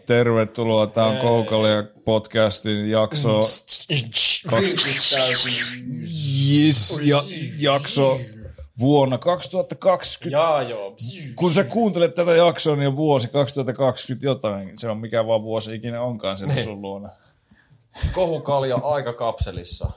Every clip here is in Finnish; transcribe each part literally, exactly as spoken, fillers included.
Tervetuloa, tää on Koukalia podcastin jakso... Yes, ja, jakso vuonna kaksituhattakaksikymmentä. Jaa, joo. Kun sä kuuntelet tätä jaksoa, niin on vuosi kaksituhattakaksikymmentä jotain. Se on mikä vaan vuosi ikinä onkaan sen sun luona. Kohukalja aikakapselissa.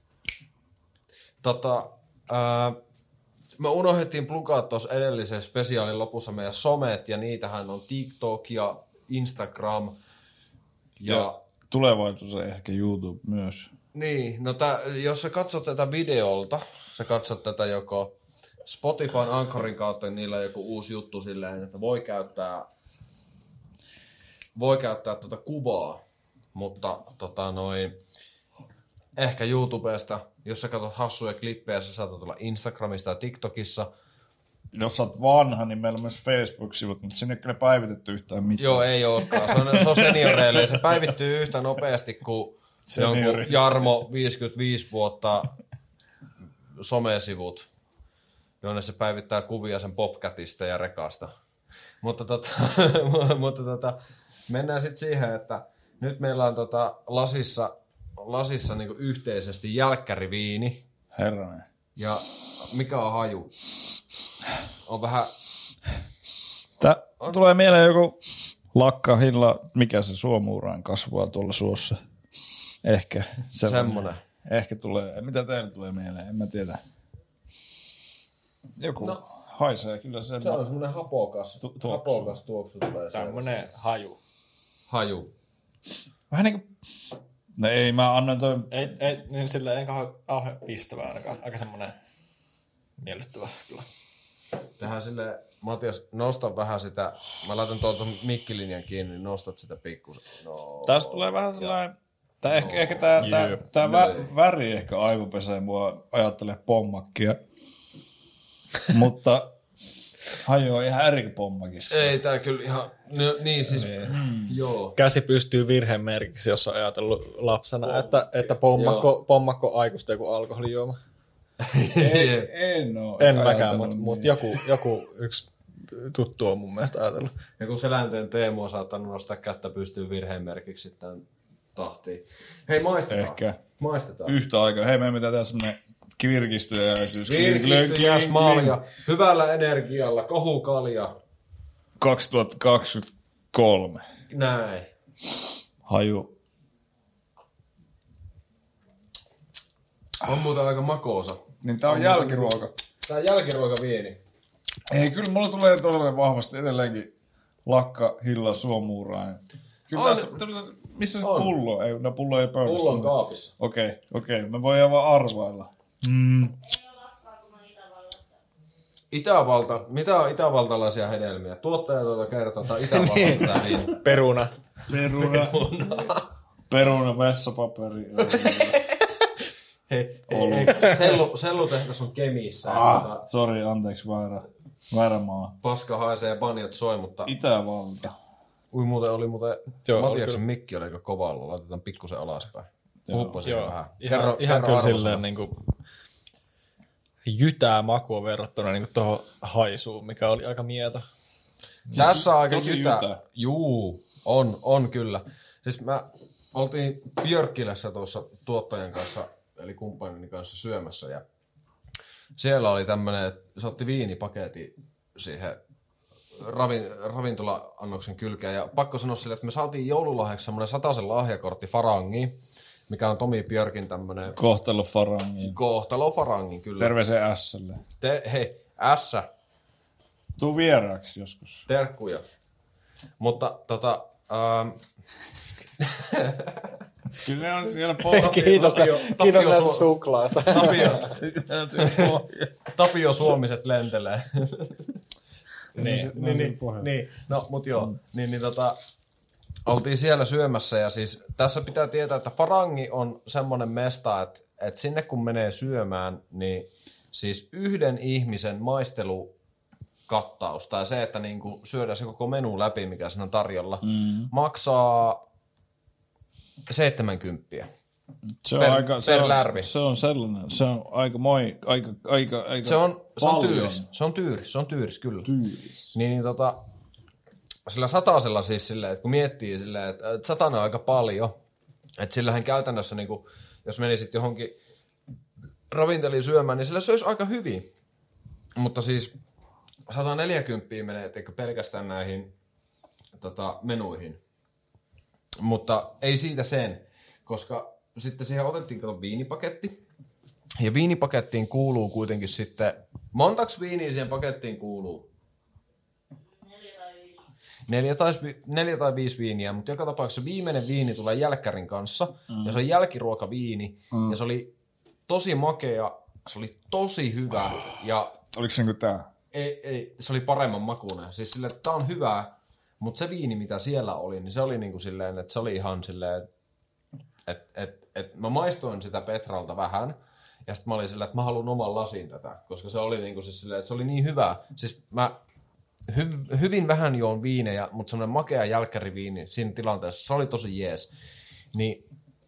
Tota, ää, me unohdettiin plugaa tuossa edellisen spesiaalin lopussa meidän somet, ja niitähän on TikTok ja Instagram. Ja, ja tulevaisuudessa ehkä YouTube myös. Niin, no tää, jos sä katsot tätä videolta, sä katsot tätä joko Spotifyn Anchorin kautta, niin niillä on joku uusi juttu silleen, että voi käyttää, voi käyttää tuota kuvaa, mutta tota noin, ehkä YouTubesta, jos sä katsot hassuja klippejä, sä saatat olla Instagramista ja TikTokissa. Jos sä oot vanha, niin meillä on myös Facebook-sivut, mutta sinne ei kyllä päivitetty yhtään mitään. Joo, ei olekaan. Se on, se on senioreille. Se päivittyy yhtä nopeasti kuin jonkun Jarmo viisikymmentäviisi vuotta somesivut, jonne se päivittää kuvia sen Bobcatista ja rekasta. Mutta, tota, mutta tota, mennään sitten siihen, että nyt meillä on tota lasissa, lasissa niinku yhteisesti jälkkäriviini. Herranen. Ja mikä on haju? On vähän... Tää on... tulee mieleen joku lakka, hilla, mikä se suomuuraan kasvaa tuolla suossa. Ehkä. Semmoinen. Ehkä tulee. Mitä teille tulee mieleen? En mä tiedä. Joku no, haisee kyllä se. Se on semmoinen hapokas, tu- tuoksu. hapokas tuoksu tulee. Semmoinen haju. Haju. Vähän niin kuin... No ei, mä annan toi... Ei, ei niin silleen ei kauhean pistävää ainakaan. Aika semmoinen miellyttävä kyllä. Tehdään silleen, Matias, nosta vähän sitä, mä laitan tuolta mikkilinjan kiinni, niin nostat sitä pikkusen. No. Tästä tulee vähän sellainen... Tää ehkä, no. ehkä tää, tää, tää vä- väri ehkä aivopesee mua ajattelee pommakkia. Mutta haju on ihan eri pommakissa. Ei tää kyllä ihan... No, niin siis... Mm. Joo. Käsi pystyy virhemerkiksi, jos on ajatellut lapsena, Pom- että, että pommakko, pommakko aikuista joku alkoholijuoma. ei, en oo. En mäkään, mutta niin. mut joku, joku yksi tuttu on mun mielestä ajatellut. Ja kun Selänteen Teemu on saattanut nostaa kättä pystyy virhemerkiksi sitten tahtiin. Hei, maistetaan. Ehkä. Maistetaan. Yhtä aikaa. Hei, meidän pitää tehdä semmoinen virkistyjäisyys. Virkistyjäismalja. Hyvällä energialla. Kohukalja. kaksituhattakaksikymmentäkolme. Näin. Haju. On muuten aika makoosa. Niin tää on, on jälkiruoka. Tää on jälkiruokaviini. Ei, kyllä mulla tulee todella vahvasti edelleenkin lakka, hilla, suomuurain. Kyllä tässä, missä se on. Pullo? Ei, no pullo ei pöydässä. Pullo on kaapissa. Okei, okay, okei. Okay. Me voidaan vaan arvailla. Mm. Itävalta. Mitä on itävaltalaisia hedelmiä? Tuottaja tuota kertoo, että Itävalta niin. Peruna. Peruna. Peruna. Peruna, vessapaperi. Hei, hei, sellu, sellutehdas on Kemissä. Ah, tuota, sori, anteeksi, väärä, väärä maa. Paska haisee ja banjat soi, mutta... Itävalta. Ui, muuten oli muuten... Joo, Matiaksen oli mikki oli aika kovalla. Laitetaan pikkusen alaspäin. Puhuppa siihen vähän. Ihan, kerro, ihan kerro kyllä silleen niin kuin jytää makua verrattuna niin kuin tuohon haisuun, mikä oli aika mieto. Siis tässä on aika jytä. jytä. Juu, on, on kyllä. Siis mä oltiin Björkkilässä tuossa tuottajan kanssa, eli kumppanini kanssa syömässä, ja siellä oli tämmönen, että se otti viinipaketin siihen ravin, ravintola-annoksen kylkeen, ja pakko sanoa sille, että me saatiin joululahjaksi semmoinen sataisen lahjakortti Farangiin, mikä on Tomi Björkin tämmönen... Kohtalo Farangin. Kohtalo Farangin, kyllä. Terveisiä Ässälle. Te, hei, Ässä. Tuu vieraaksi joskus. Terkkuja. Mutta tota... Ähm... Kyllä ne on siellä pohjalla. Kiitos, Tapio, kiitos näistä su- suklaasta. Tapio, Tapio Suomiset lentelee. niin, niin, niin, niin, no mut joo, mm. niin, niin tota, oltiin siellä syömässä ja siis tässä pitää tietää, että Farangi on semmoinen mesta, että, että sinne kun menee syömään, niin siis yhden ihmisen maistelukattaus tai se, että niinku syödään se koko menu läpi, mikä siinä on tarjolla, mm. maksaa seitsemänkymppiä. Se on, per, aika, per se, on, se on sellainen, se on aika moi, aika, aika, aika se on, se on tyyris, se on tyyris, se on tyyris, kyllä. Tyyris. Niin, niin tota, sillä satasella siis silleen, että kun miettii silleen, että satana on aika paljon, että sillähän käytännössä, niin kuin, jos menisit johonkin ravinteliin syömään, niin sillä söisi aika hyvin. Mutta siis sata neljäkymmentä menee teikö pelkästään näihin tota, menuihin. Mutta ei siitä sen, koska sitten siihen otettiin kato viinipaketti. Ja viinipakettiin kuuluu kuitenkin sitten, montaks viiniä siihen pakettiin kuuluu? Neljä tai, neljä tai viisi viiniä, mutta joka tapauksessa viimeinen viini tulee jälkkärin kanssa. Mm. Ja se on jälkiruokaviini. Mm. Ja se oli tosi makea, se oli tosi hyvä. Ja oliko se niin kuin tää? Ei, ei, se oli paremman makuinen. Siis silleen, että tää on hyvä, mutta se viini, mitä siellä oli, niin se oli niin kuin silleen, että se oli ihan silleen, että et, et mä maistoin sitä Petralta vähän. Ja sitten mä olin silleen, että mä haluan oman lasin tätä, koska se oli niin kuin siis silleen, että se oli niin hyvä. Siis mä hy, hyvin vähän joon viinejä, mutta semmoinen makea jälkkäriviini siinä tilanteessa, se oli tosi jees. Niin,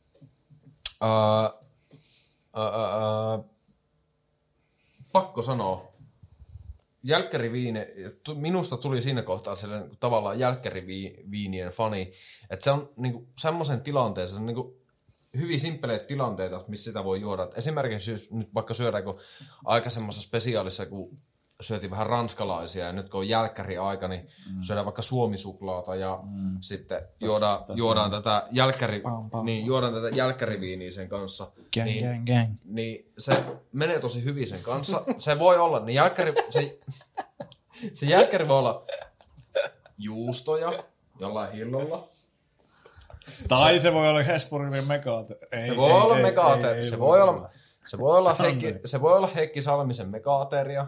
ää, ää, ää, pakko sanoa, jälkkäriviine, minusta tuli siinä kohtaa sellainen tavallaan jälkkäriviinien fani, että se on niinku semmoisen tilanteessa, se niinku hyvin simppeleitä tilanteita, missä sitä voi juoda. Et esimerkiksi jos nyt vaikka syödään, kun aika semmoisessa spesiaalissa, kun syötiin vähän ranskalaisia, ja nyt kun on jälkkäri-aika, niin mm. syödään vaikka suomisuklaata, ja mm. sitten juodaan, tos, tos juodaan, tätä jälkkäri, pam, pam, niin, juodaan tätä jälkkäriviiniä sen kanssa. Gang, niin, gang, gang. niin se menee tosi hyvin sen kanssa. Se voi olla, niin jälkkäri, se, se jälkkäri voi olla juustoja jollain hillolla. Tai se, se voi olla Hesburgerin Megaater. Se voi olla Megaater. Se voi olla, se voi olla Heikki, se voi olla Heikki Salmisen Megaateria.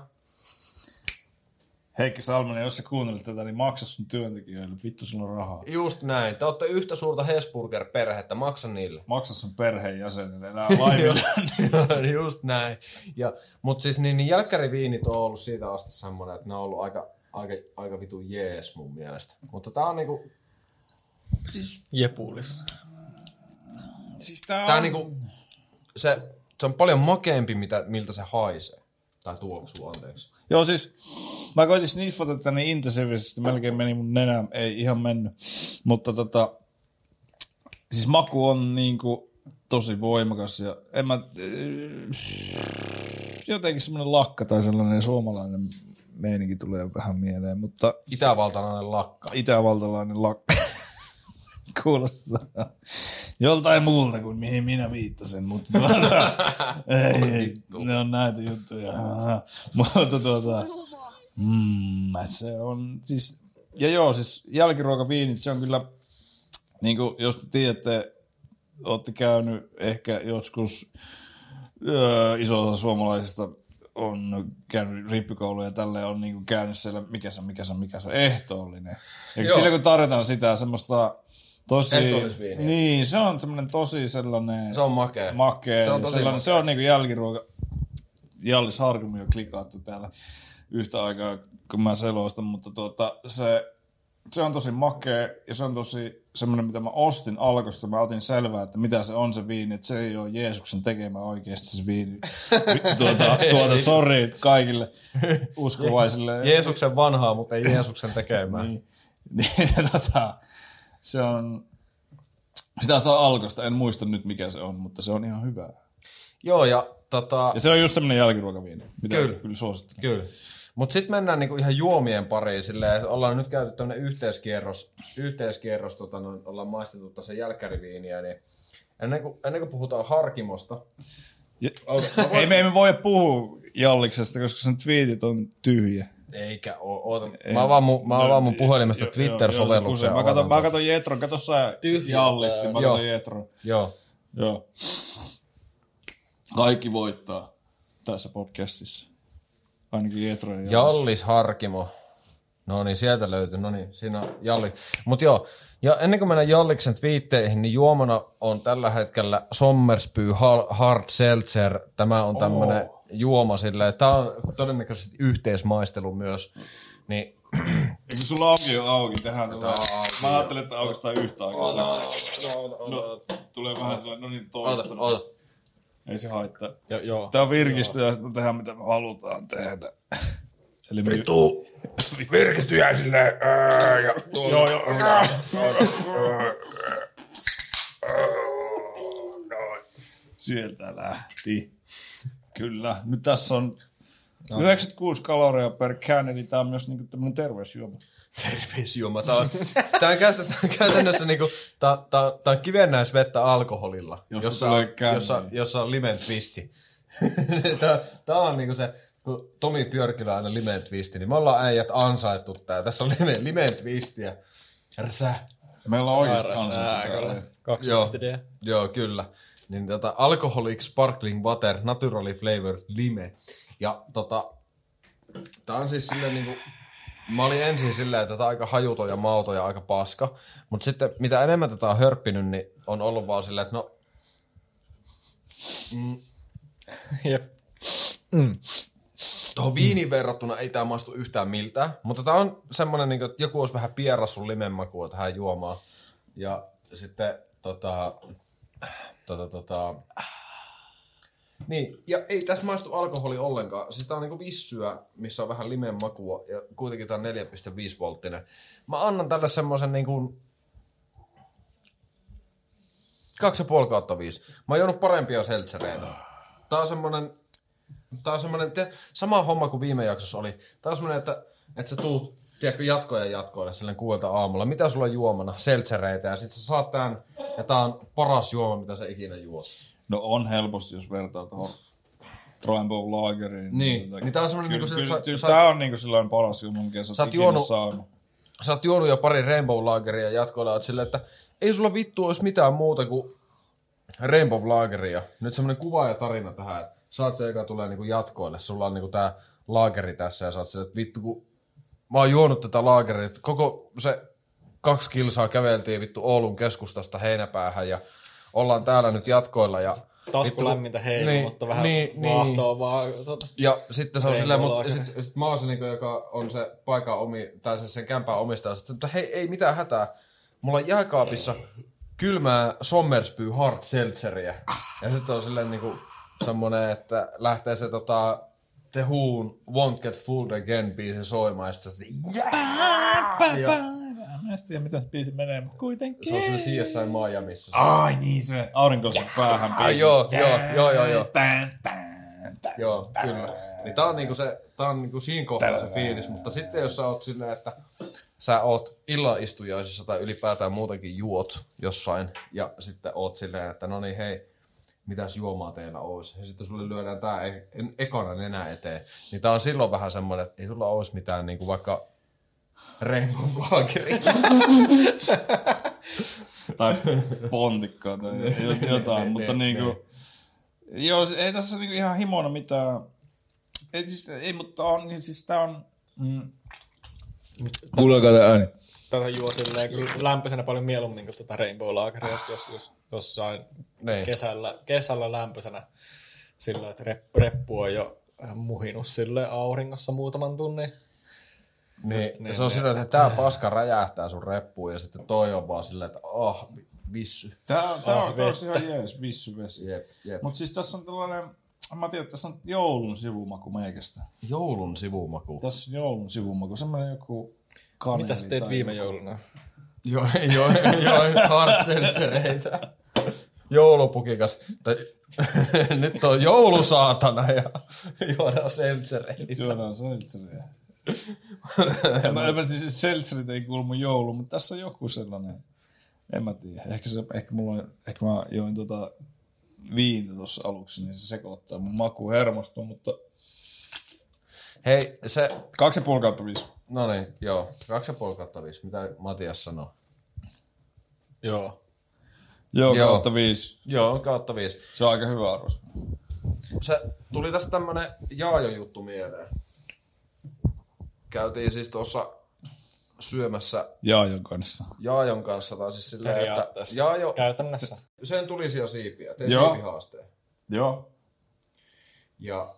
Heikki Salminen, jos sä kuuntelet tätä, niin maksa sun työntekijöille. Vittu, sulla on rahaa. Just näin. Te olette yhtä suurta Hesburger-perhettä. Maksa niille. Maksa sun perheenjäsenille. Elää laivilla. Just näin. Ja, mut siis niin, niin jälkkäriviinit on ollut siitä asti semmoinen, että ne on ollut aika, aika, aika vitu jees mun mielestä. Mutta tää on niinku... Siis jepulis. Siis tää, tää on... niinku... Se, se on paljon makeampi, mitä, miltä se haisee. Tai tuoksuu, anteeksi. Joo, siis mä koitin sniffata tätä niin intensiivisesti, melkein meni mun nenä, ei ihan mennyt. Mutta tota, siis maku on niinku tosi voimakas ja en mä, jotenkin semmoinen lakka tai sellainen suomalainen meininki tulee vähän mieleen, mutta... Itävaltalainen lakka. Itävaltalainen lakka. Kuulostaa joltain muulta kuin mihin minä viittasin, mutta tuota, ei, ei, ne on näitä juttuja. Mutta tuota, mm, se on siis, ja joo, siis jälkiruokaviinit, se on kyllä, niin kuin jos te tiedätte, olette käynyt ehkä joskus, öö, iso osa suomalaisista on käynyt rippikouluja ja tälleen on niin kuin käynyt siellä, mikä se, mikä se, mikä se ehtoollinen. Eikö sillä kun tarjotaan sitä semmoista tosi, niin, se on semmoinen tosi sellainen... Se on makea. makea. Se on tosi makea. Se on niinku jälkiruoka. Jallis Harkumi on klikaattu täällä yhtä aikaa, kun mä selostan, mutta tuota, se, se on tosi makea ja se on tosi semmoinen, mitä mä ostin Alkosta. Mä otin selvää, että mitä se on se viini, että se ei ole Jeesuksen tekemä oikeasti se viini. Tuota, tuota sori kaikille uskovaisille. Jeesuksen vanhaa, mutta ei Jeesuksen tekemää. niin, niin tota... Se on, sitä saa Alkosta, en muista nyt mikä se on, mutta se on ihan hyvää. Joo, ja tota... Ja se on just semmoinen jälkiruokaviini, mitä kyllä, kyllä suosittelen. Kyllä. Mutta sitten mennään niinku ihan juomien pariin silleen, että ollaan nyt käyty tämmöinen yhteiskierros, yhteiskierros tota, no, ollaan maistettu tässä jälkkäriviiniä, niin ennen kuin, ennen kuin puhutaan Harkimosta... Ja, ota, voin... ei me emme voi puhua Jalliksesta, koska sen twiitit on tyhjä. Eikä oo, oota. Mä avaan mun, mä avaan mun puhelimesta Twitter-sovelluksen. Mä katon, mä katon Jetron, kato sä Jallisti, mä katon Jetron. Joo. Joo. Kaikki voittaa tässä podcastissa. Ainakin Jetro ja Jallis. Jallis Harkimo. No niin, sieltä löytyy. No niin, siinä on Jalli. Mut joo, ja ennen kuin mennään Jalliksen twiitteihin, niin juomana on tällä hetkellä Sommersby Hard Seltzer. Tämä on tämmönen oh. juoma silleen. Tää on todennäköisesti yhteismaistelu myös. Niin... Eikö sulla auki on auki? Tehdään tulee. Mä ajattelin, että aukastaan yhtä aikaa. No, tulee vähän sellainen, no niin toista. Ota, ota. Ei se haittaa. Jo, joo. Tää on virkistyä ja sitten tehdään mitä me halutaan tehdä. Eli Vittu! Virkistyjäisille! Ja... Joo, joo. Sieltä lähti. Kyllä. Nyt tässä on no. yhdeksänkymmentäkuusi kaloria per can, eli tää on myös niinku tämmönen terveysjuoma. Terveysjuoma. Tää on, tää on käytännössä niinku, tää, tää, tää on kivennäisvettä alkoholilla, jossa, jossa, on, jossa, jossa on limen twisti. tää, tää on niinku se, kun Tomi Björkillä aina limen twisti, niin me ollaan äijät ansaittu tää. Tässä on limen, limen twistiä. Rsä. Meillä on oikeasti ansaittu. Kaksi joo, idea. joo, kyllä. Niin tota, alcoholic sparkling water, naturally flavored lime. Ja tota, tää on siis silleen niinku, mä olin ensin silleen, että tää on aika hajuton ja mauton ja aika paska. Mut sitten mitä enemmän tätä on hörppinyt, niin on ollut vaan silleen, että no... Mm, Jep. Mm. Tuohon viiniin verrattuna ei tää maistu yhtään miltään. Mutta tää on semmonen, niinku, että joku olisi vähän pierrassun limenmakua tähän juomaan. Ja sitten tota... Tota, tota... Niin, ja ei tässä maistu alkoholi ollenkaan. Siis tää on niinku vissyä, missä on vähän limen makua, ja kuitenkin tää on neljä pilkku viisi volttinen. Mä annan tälle semmosen niinku... kaksi pilkku viisi kautta viisi. Mä oon juonut parempia seltsereitä. Tää on semmonen... Tää on semmonen... Te, sama homma kuin viime jaksossa oli. Tää on semmonen, että, että sä tuut, tiedätkö, jatkoja jatkoille silleen kuuelta aamulla. Mitä sulla on juomana? Seltsereitä. Ja sit sä saat tän... Ja tää on paras juoma, mitä sä ikinä juot. No on helposti, jos vertaa tuohon Rainbow Lageriin. Niin, niin tää on semmonen kyllä, niinku... Kyllä, sä, kyllä sä, tää on niinku sellainen paras juoma, mikä sä oot ikinä juonut, saanut. Sä oot juonut jo pari Rainbow Lageria jatkoilla, oot silleen, että ei sulla vittu ois mitään muuta kuin Rainbow Lageria. Nyt semmonen kuva ja tarina tähän, että sä oot se, joka tulee niinku jatkoille. Sulla on niinku tää laageri tässä ja sä oot silleen, että vittu kun mä oon juonut tätä laageria, koko se kaksi kilsaa käveltiin vittu Oulun keskustasta Heinäpäähän ja ollaan täällä nyt jatkoilla ja tasku lämmintä heillä, niin, mutta vähän niin, vaahtoa niin. vaan. Tota, ja sitten se on silleen, mutta sit, sit mä oon se, niinku, joka on se paikan omi, tai se sen kämpään omistaja, että hei, ei mitään hätää. Mulla on jääkaapissa kylmää Sommersby Hard Seltzeriä. Ja sitten on silleen niinku semmonen, että lähtee se tota The Who'n Won't Get Fooled Again -biisi soimaan, ja sitten se ja mä en tiedä, miten se biisi menee, mutta kuitenkin. Se on siinä C S I Miamiissa. Ai niin, se aurinkoisen päähän biisi. Ah, joo, joo, joo, joo, joo. Joo, kyllä. Niin tää on niinku se, tää on niinku siinä kohtaa se fiilis, mutta sitten jos sä oot silleen, että sä oot illanistujaisissa tai ylipäätään muutenkin juot jossain, ja sitten oot silleen, että no niin hei, mitäs juomaa teillä olisi. Ja sitten sulle lyödään tää e- ekana nenä eteen. Niin tää on silloin vähän semmoinen, että ei sulla olisi mitään niinku vaikka Rainbow Lageri. tai pontikkaa tai jotain, mutta niinku... Joo, ei tässä niinku ihan himona mitään... Ei, siis, ei mutta on, niin siis tää on... Mm. Kuuleeko tää ääni? Tätä juo silleen kyllä lämpöisenä paljon mieluummin kuin tätä Rainbow Lageria, jos, jos jossain kesällä, kesällä lämpöisenä sillä, että rep, reppu on jo muhinut silleen auringossa muutaman tunnin. Niin, niin se on silleen, että tää paska räjähtää sun reppuun ja sitten toi on vaan silleen, että ah, vissy. Tää on, tää on, tää on ihan jees, vissy vesi. Jep, jep. Mut siis tässä on tällainen, mä tiedän, että tässä on joulun sivumaku meikästä. Joulun sivumaku? Tässä on joulun sivumaku, semmoinen joku kaneli. Mitä sä teet viime jouluna? Joo, joo, joo, hard seltzereitä. Joulupukikas. Nyt on joulusaatana ja juodaan seltzereitä. Juodaan seltzereitä. Mä en tiedä, että seltzerit ei kuulu mun jouluun, mutta tässä on joku sellainen. En mä tiedä. Ehkä, se, ehkä, mulla on, ehkä mä join tota viintä tuossa aluksi, niin se sekoittaa mun makuun hermostoa, mutta... Hei, se... Kaksi ja puoli kautta viisi. No niin, joo. Kaksi ja puoli kautta viisi. Mitä Matias sanoo? Joo. Joo, joo, kautta viisi. Joo, kautta viisi. Se on aika hyvä arvos. Se tuli tästä tämmönen Jaajo-juttu mieleen. Käytiin siis tuossa syömässä Jaajon kanssa. Jaajon kanssa, tai siis silleen, että Jaajo... Käytännössä. Sen tulisi jo siipiä, tein Joo. siipihaasteen. Joo. Ja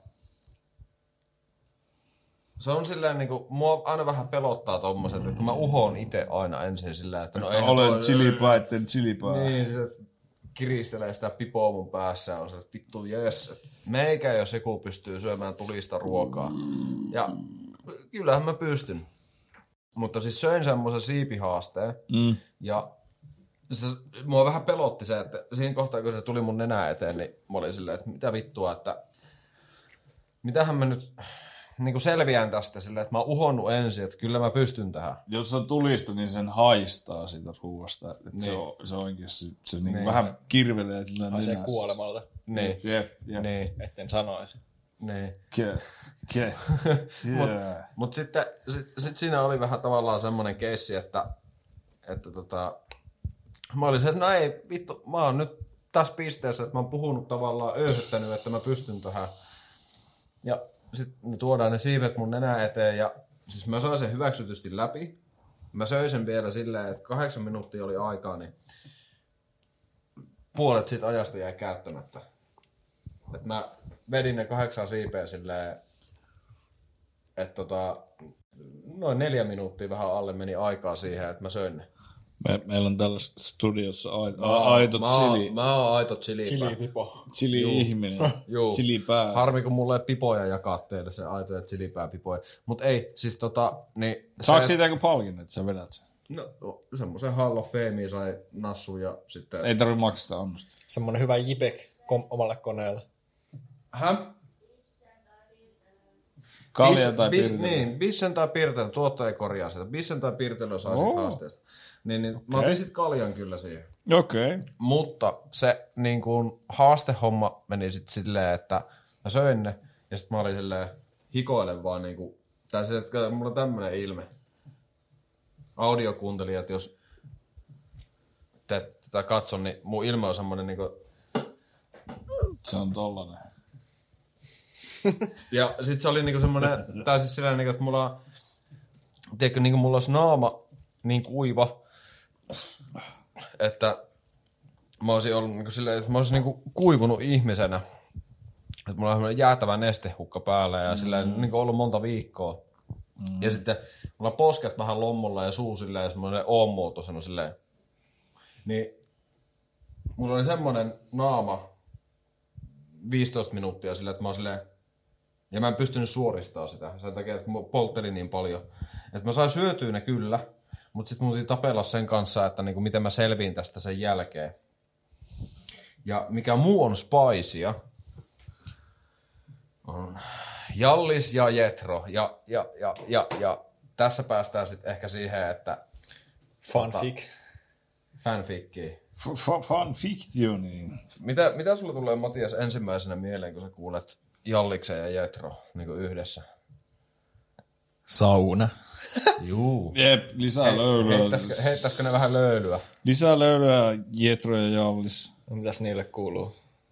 se on silleen niinku, mua aina vähän pelottaa tommoset, että kun mä uhoon itse aina ensin silleen, että no ei... Olen chilipäitten chilipää. Niin, silleen, kiristelee sitä pipoa mun päässä ja on se, että vittu jes, meikä jos joku pystyy syömään tulista ruokaa. Ja kyllähän mä pystyn. Mutta siis söin semmoisen siipihaasteen. Mm. Ja se, mua vähän pelotti se, että siinä kohtaa, kun se tuli mun nenää eteen, niin mä olin silleen, että mitä vittua, että mitähän mä nyt niin kuin selviän tästä silleen, että mä oon uhonnut ensin, että kyllä mä pystyn tähän. Jos on tulista, niin sen haistaa siitä ruuasta. Niin. Se on, se on oikein, se, se niin. Niin vähän kirvelee. Haisee kuolemalta. Niin. Jep, jep. Niin. Etten sanoisi. Niin. Ke, ke. Mutta mut sitten sit, sit siinä oli vähän tavallaan semmoinen keissi, että, että tota, mä olin se, että no ei vittu, mä oon nyt tässä pisteessä, että mä oon puhunut tavallaan, öyhyttänyt, että mä pystyn tähän. Ja sitten me tuodaan ne siivet mun nenää eteen ja siis mä sain sen hyväksytysti läpi. Mä söin sen vielä silleen, että kahdeksan minuuttia oli aikaa, niin puolet siitä ajasta jäi käyttämättä. Et mä vedin ne kahdeksan siipeä silleen, että tota, noin neljä minuuttia vähän alle meni aikaa siihen, että mä söin ne. Me, meillä on täällä studiossa aito, no, aito mä chili. Oon, mä oon aito chili. Chili-pipo. Chili-ihminen. Chili-pää. Harmi, kun mulla ei pipoja jakaa teille se aito ja chili-pää-pipoja. Mut ei, siis tota... Niin saako se, siitä joku palkinnon, että sä vedät sen? No, semmoisen Hall of Fameen sai nassu ja sitten... Ei tarvitse maksaa annosta. Semmoinen hyvä jipek kom- omalle koneelle. Häh? Kalja tai bis, pirtely. Niin, Bissen tai pirtely, tuottaja korjaa sitä. Bissen tai pirtely sai sit haasteesta. Niin, niin okay. Mä otin sit kaljan kyllä siihen. Okei. Okay. Mutta se niin kuin haastehomma meni sit silleen, että mä söin ne ja sit mä olin silleen hikoilen vaan niinku, tai silleen, että mulla on tämmönen ilme. Audiokuuntelijat, jos te tätä katson, niin mun ilme on semmonen niinku... Se on tollanen. Ja sit se oli niinku semmonen, tai siis silleen niinku, että mulla on, tiedätkö, niinku mulla olisi naama niin kuiva, että mä olisin ollut niinku silleen, että mä olisin niinku kuivunut ihmisenä. Että mulla on semmoinen jäätävä nestehukka päällä ja mm. silleen niinku ollut monta viikkoa. Mm. Ja sitten mulla on posket vähän lommolla ja suu silleen semmoinen O-muotoisena silleen. Niin mulla oli semmoinen naama viisitoista minuuttia silleen, että mä oon silleen, ja mä en pystynyt suoristamaan sitä sen takia, että mä polttelin niin paljon. Että mä sain syötyä ne kyllä, mutta sitten mun piti tapella sen kanssa, että niinku miten mä selviin tästä sen jälkeen. Ja mikä muu on spicea, on Jallis ja Jetro. Ja, ja, ja, ja, ja tässä päästään sitten ehkä siihen, että... Fanfic. Fanfickiin. Fanfictioniin. Mitä, mitä sulla tulee, Matias, ensimmäisenä mieleen, kun sä kuulet Jalliksen ja Jetro niin kuin yhdessä? Sauna. Juu. Jep, lisää He, löylyä. Heittäisikö, heittäisikö ne vähän löylyä? Lisää löylyä, Jetro ja Jallis. No, mitäs niille kuuluu?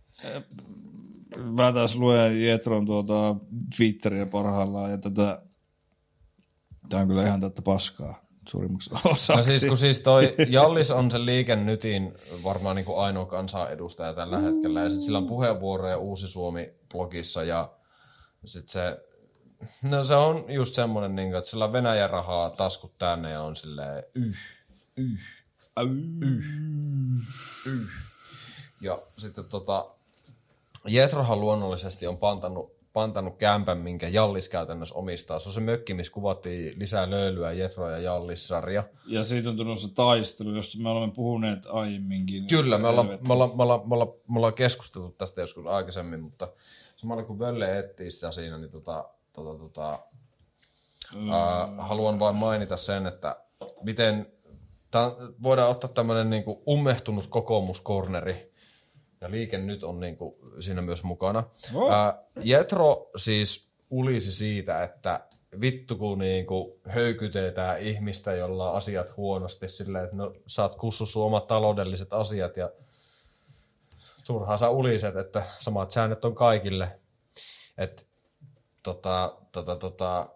Mä taas luen Jetron tuota Twitteriä parhaillaan ja tätä... Tää on kyllä ihan tätä paskaa suurimmaksi osaksi. No siis kun siis toi Jallis on se Liike Nytin varmaan niin kuin ainoa kansanedustaja tällä hetkellä ja sit sillä on puheenvuoroja Uusi Suomi-blogissa ja sit se... No se on just semmonen, niin kuin, että sillä on Venäjän rahaa taskut tänne ja on silleen yh, yh, yh, yh. Ja sitten tota, Jetrohan luonnollisesti on pantannut, pantannut kämpän, minkä Jallis käytännössä omistaa. Se on se mökki, missä kuvattiin lisää löylyä Jetro ja Jallis-sarja. Ja siitä on tullut se taistelu, josta me olemme puhuneet aiemminkin. Kyllä, me ollaan, me, ollaan, me, ollaan, me, ollaan, me ollaan keskusteltu tästä joskus aikaisemmin, mutta samalla kun Völle etsii sitä siinä, niin tota... Tota, tota, mm. ää, haluan vain mainita sen, että miten tämän, voidaan ottaa tämmöinen niinku ummehtunut kokoomuskorneri, ja Liike Nyt on niinku siinä myös mukana. Oh. Ää, Jetro siis ulisi siitä, että vittu kun niinku höykytetään ihmistä, jolla on asiat huonosti, silleen, että no, saat kussu omat taloudelliset asiat, ja turhaan sä uliset, että samat säännöt on kaikille. Että Tota, tota, tota,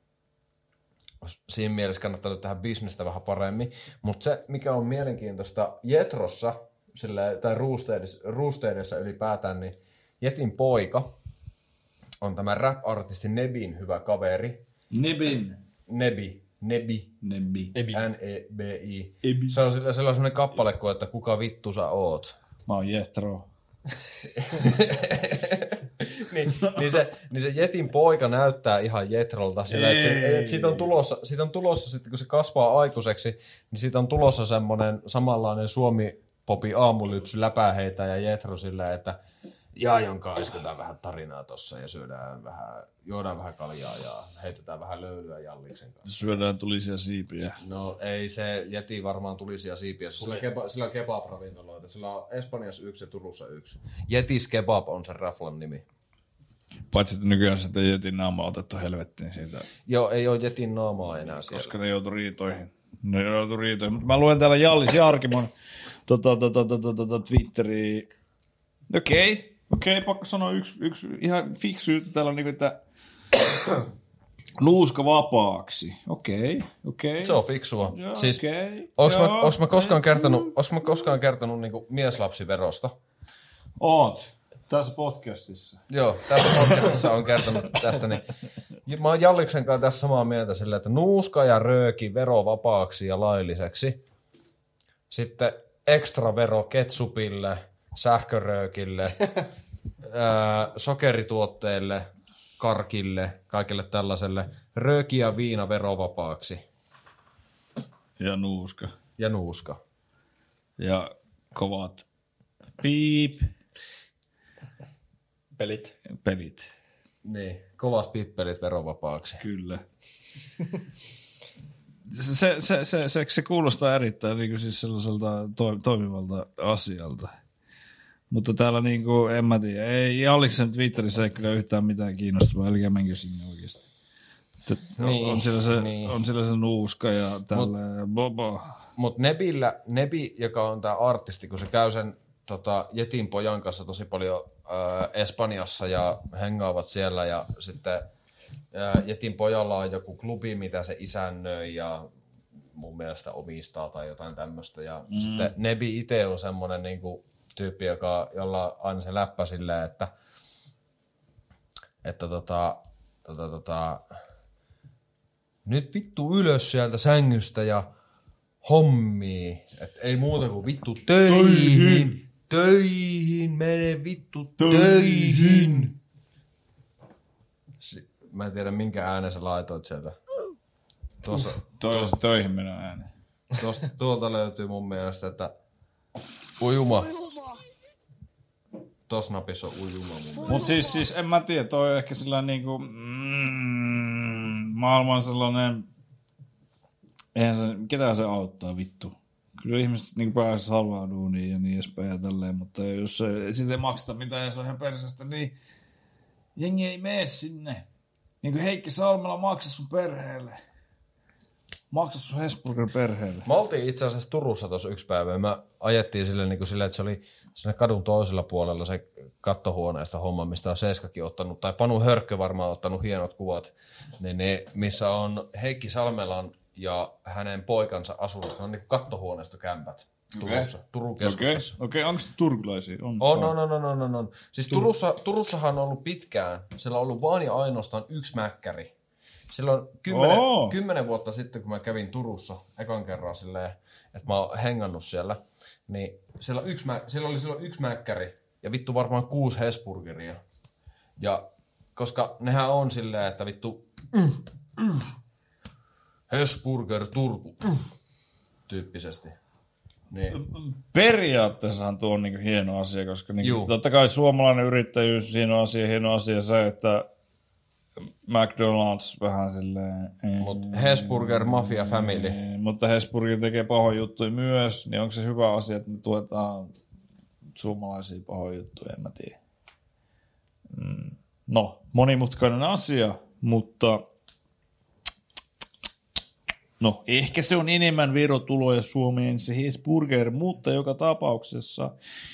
siinä mielessä kannattaa nyt tehdä bisnestä vähän paremmin. Mutta se, mikä on mielenkiintoista Jetrossa, sille, tai Roostedessa ylipäätään, niin Jetin poika on tämä rap-artisti Nebin hyvä kaveri. Nebin. Nebi. Nebi. Nebi. N E B I. Ebi. Se on sellainen kappale kuin, että kuka vittu sä oot. Mä oon Jetro. niin, niin, se, niin se Jetin poika näyttää ihan Jetrolta. Sillä, että se, et siitä on tulossa, siitä on tulossa sitten kun se kasvaa aikuiseksi, niin siitä on tulossa semmoinen samanlainen Suomi-popi aamulypsy läpäheitä ja Jetro sillä, että Jaajon kanssa isketään vähän tarinaa tossa ja syödään vähän, juodaan vähän kaljaa ja heitetään vähän löylyä Jalliksen kanssa. Syödään tulisia siipiä. No ei se Jeti varmaan tulisia siipiä. Sillä, keba, sillä on kebab-ravintoloita. Sillä on Espanjassa yksi ja Turussa yksi. Jetis Kebab on se raflan nimi. Paitsi että nykyään sitä Jetin naamaa otettu helvettiin siitä. Joo, ei ole Jetin naamaa enää siellä. Koska ne joutui riitoihin. Ne joutui riitoihin. Mutta mä luen täällä Jallis Jarkimon tota, tota, tota, tota, Twitteriin. Okei. Okay. Okei, okay, pakko sanoa yksi, yksi ihan fiksu juttu. Täällä on niin kuin, että nuuska vapaaksi. Okei, okay, okei. Okay. Se on fiksua. Joo, siis, okay. Onks mä, onks mä koskaan kertonut, onks mä koskaan kertonut niin kuin mieslapsiverosta? Oot. Tässä podcastissa. Joo, tässä podcastissa on kertonut tästä. Niin. Mä oon Jalliksen kanssa tässä samaa mieltä sillä, että nuuska ja rööki verovapaaksi ja lailliseksi. Sitten ekstra vero ketsupille, sähköröökille, ää, sokerituotteille, karkille, kaikille tällaiselle. Rööki ja viina verovapaaksi. Ja nuuska. Ja nuuska. Ja kovat piip. Pelit. Pelit. Niin, kovat pippelit verovapaaksi. Kyllä. se, se, se, se, se kuulostaa erittäin niin kuin siis sellaiselta to, toimivalta asialta. Mutta täällä niin kuin, en mä tiedä, ei Jalliksen Twitterissä ei kyllä yhtään mitään kiinnostavaa, eli menkö sinne oikeasti. Niin, on, siellä se, niin. on siellä se nuuska ja tällä bobo. Mutta Nebillä, Nebi, joka on tämä artisti, kun se käy sen tota, Jetin pojan kanssa tosi paljon ää, Espanjassa ja hengaavat siellä ja sitten ää, Jetin pojalla on joku klubi, mitä se isännöi ja mun mielestä omistaa tai jotain tämmöistä. Ja mm. sitten Nebi itse on semmoinen niinku tyyppi, joka, jolla aina se läppä silleen, että, että tota, tota, tota, nyt vittu ylös sieltä sängystä ja hommii. Et ei muuta kuin vittu töihin. Töihin, töihin mene vittu töihin. töihin. Mä en tiedä minkä äänen sä laitoit sieltä. Tuossa, Toi on se töihin mennä ääni. Tuosta, tuolta löytyy mun mielestä, että ujuma. Tuossa napissa on ujuma mun mielestä. Mut siis, siis en mä tiedä, toi on ehkä sellainen niinku mm, maailman sellainen, eihän se, ketään se auttaa vittu. Kyllä ihmiset niin pääsisi halvaa duuniin ja niin edespäin ja tälleen, mutta jos se, siitä ei makseta mitään ja se on ihan perseestä, niin jengi ei mene sinne. Niin kuin Heikki Salmela maksa sun perheelle. Maksa sun Hesburger perheelle. Me oltiin itse asiassa Turussa tuossa yksi päivä ja me ajettiin sille, niin kuin sille, että se oli sinne kadun toisella puolella se kattohuoneesta homma, mistä on Seiskakin ottanut, tai Panu Hörkkö varmaan ottanut hienot kuvat, niin ne, missä on Heikki Salmelan ja hänen poikansa asunut, ne on niin kattohuoneesta kämpät Turussa, okay. Turun keskustassa. Okei, okay. okay. Onko se turkulaisia? On, on, on, on, on, on, on. Siis Turussa, Turussahan on ollut pitkään, siellä on ollut vaan ja ainoastaan yksi mäkkäri. Silloin kymmenen, oh. kymmenen vuotta sitten, kun mä kävin Turussa ekan kerran silleen, että mä oon hengannut siellä, niin siellä, yksi, siellä oli silloin yksi mäkkäri ja vittu varmaan kuusi Hesburgeria. Ja koska nehän on silleen, että vittu mm, mm, Hesburger Turku mm, tyyppisesti. Niin. Periaatteessahan tuo on niinku hieno asia, koska niinku, totta kai suomalainen yrittäjyys, hieno asia, hieno asia se, että McDonald's vähän silleen. Mutta Hesburger Mafia Family. Ei, mutta Hesburger tekee pahoja juttuja myös, niin onko se hyvä asia, että me tuetaan suomalaisia pahoja juttuja, en mä tiedä. No, monimutkainen asia, mutta no, ehkä se on enemmän verotuloja Suomeen se Hesburger, mutta joka tapauksessa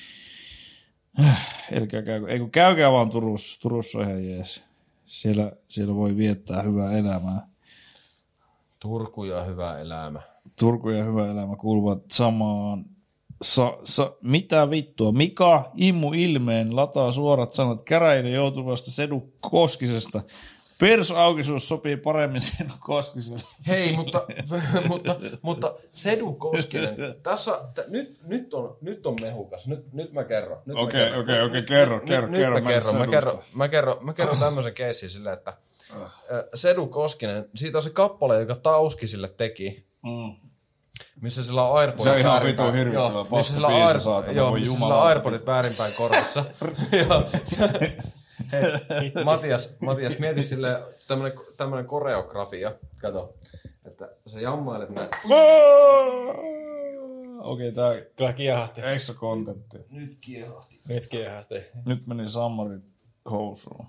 Elkää käykö, ei kun käykää vaan Turussa, Turussa on ihan jees. Siellä, siellä voi viettää hyvää elämää. Turku ja hyvä elämä. Turku ja hyvä elämä kuuluvat samaan. Sa, sa, mitä vittua? Mika Immu Ilmeen lataa suorat sanat käräjille joutuvasta Sedu Koskisesta. Persuaukisuus sopii paremmin Sedu Koskiselle. Hei, mutta, mutta, mutta Sedu Koskinen, tässä, t- nyt, nyt, on, nyt on mehukas, nyt, nyt mä kerron. Okei, okei, okei, kerro, kerro, nyt, kerro. Nyt mä kerron, mä kerron, mä kerron, mä kerron tämmöisen keissin silleen, että uh. Sedu Koskinen, siitä on se kappale, joka Tauski sille teki, mm. missä sillä on AirPodit. Se on ihan vitun hirvittävä paska biisi, saatana, joo, missä sillä on AirPodit väärinpäin korvissa. Hei, Matias, Matias, mieti silleen tämmönen, tämmönen koreografia. Kato, että sä jammailet näin. Okei, tää kyllä kiehahti. Extra contentti. Nyt kiehahti. Nyt kiehahti. Nyt meni Sammarin housuun.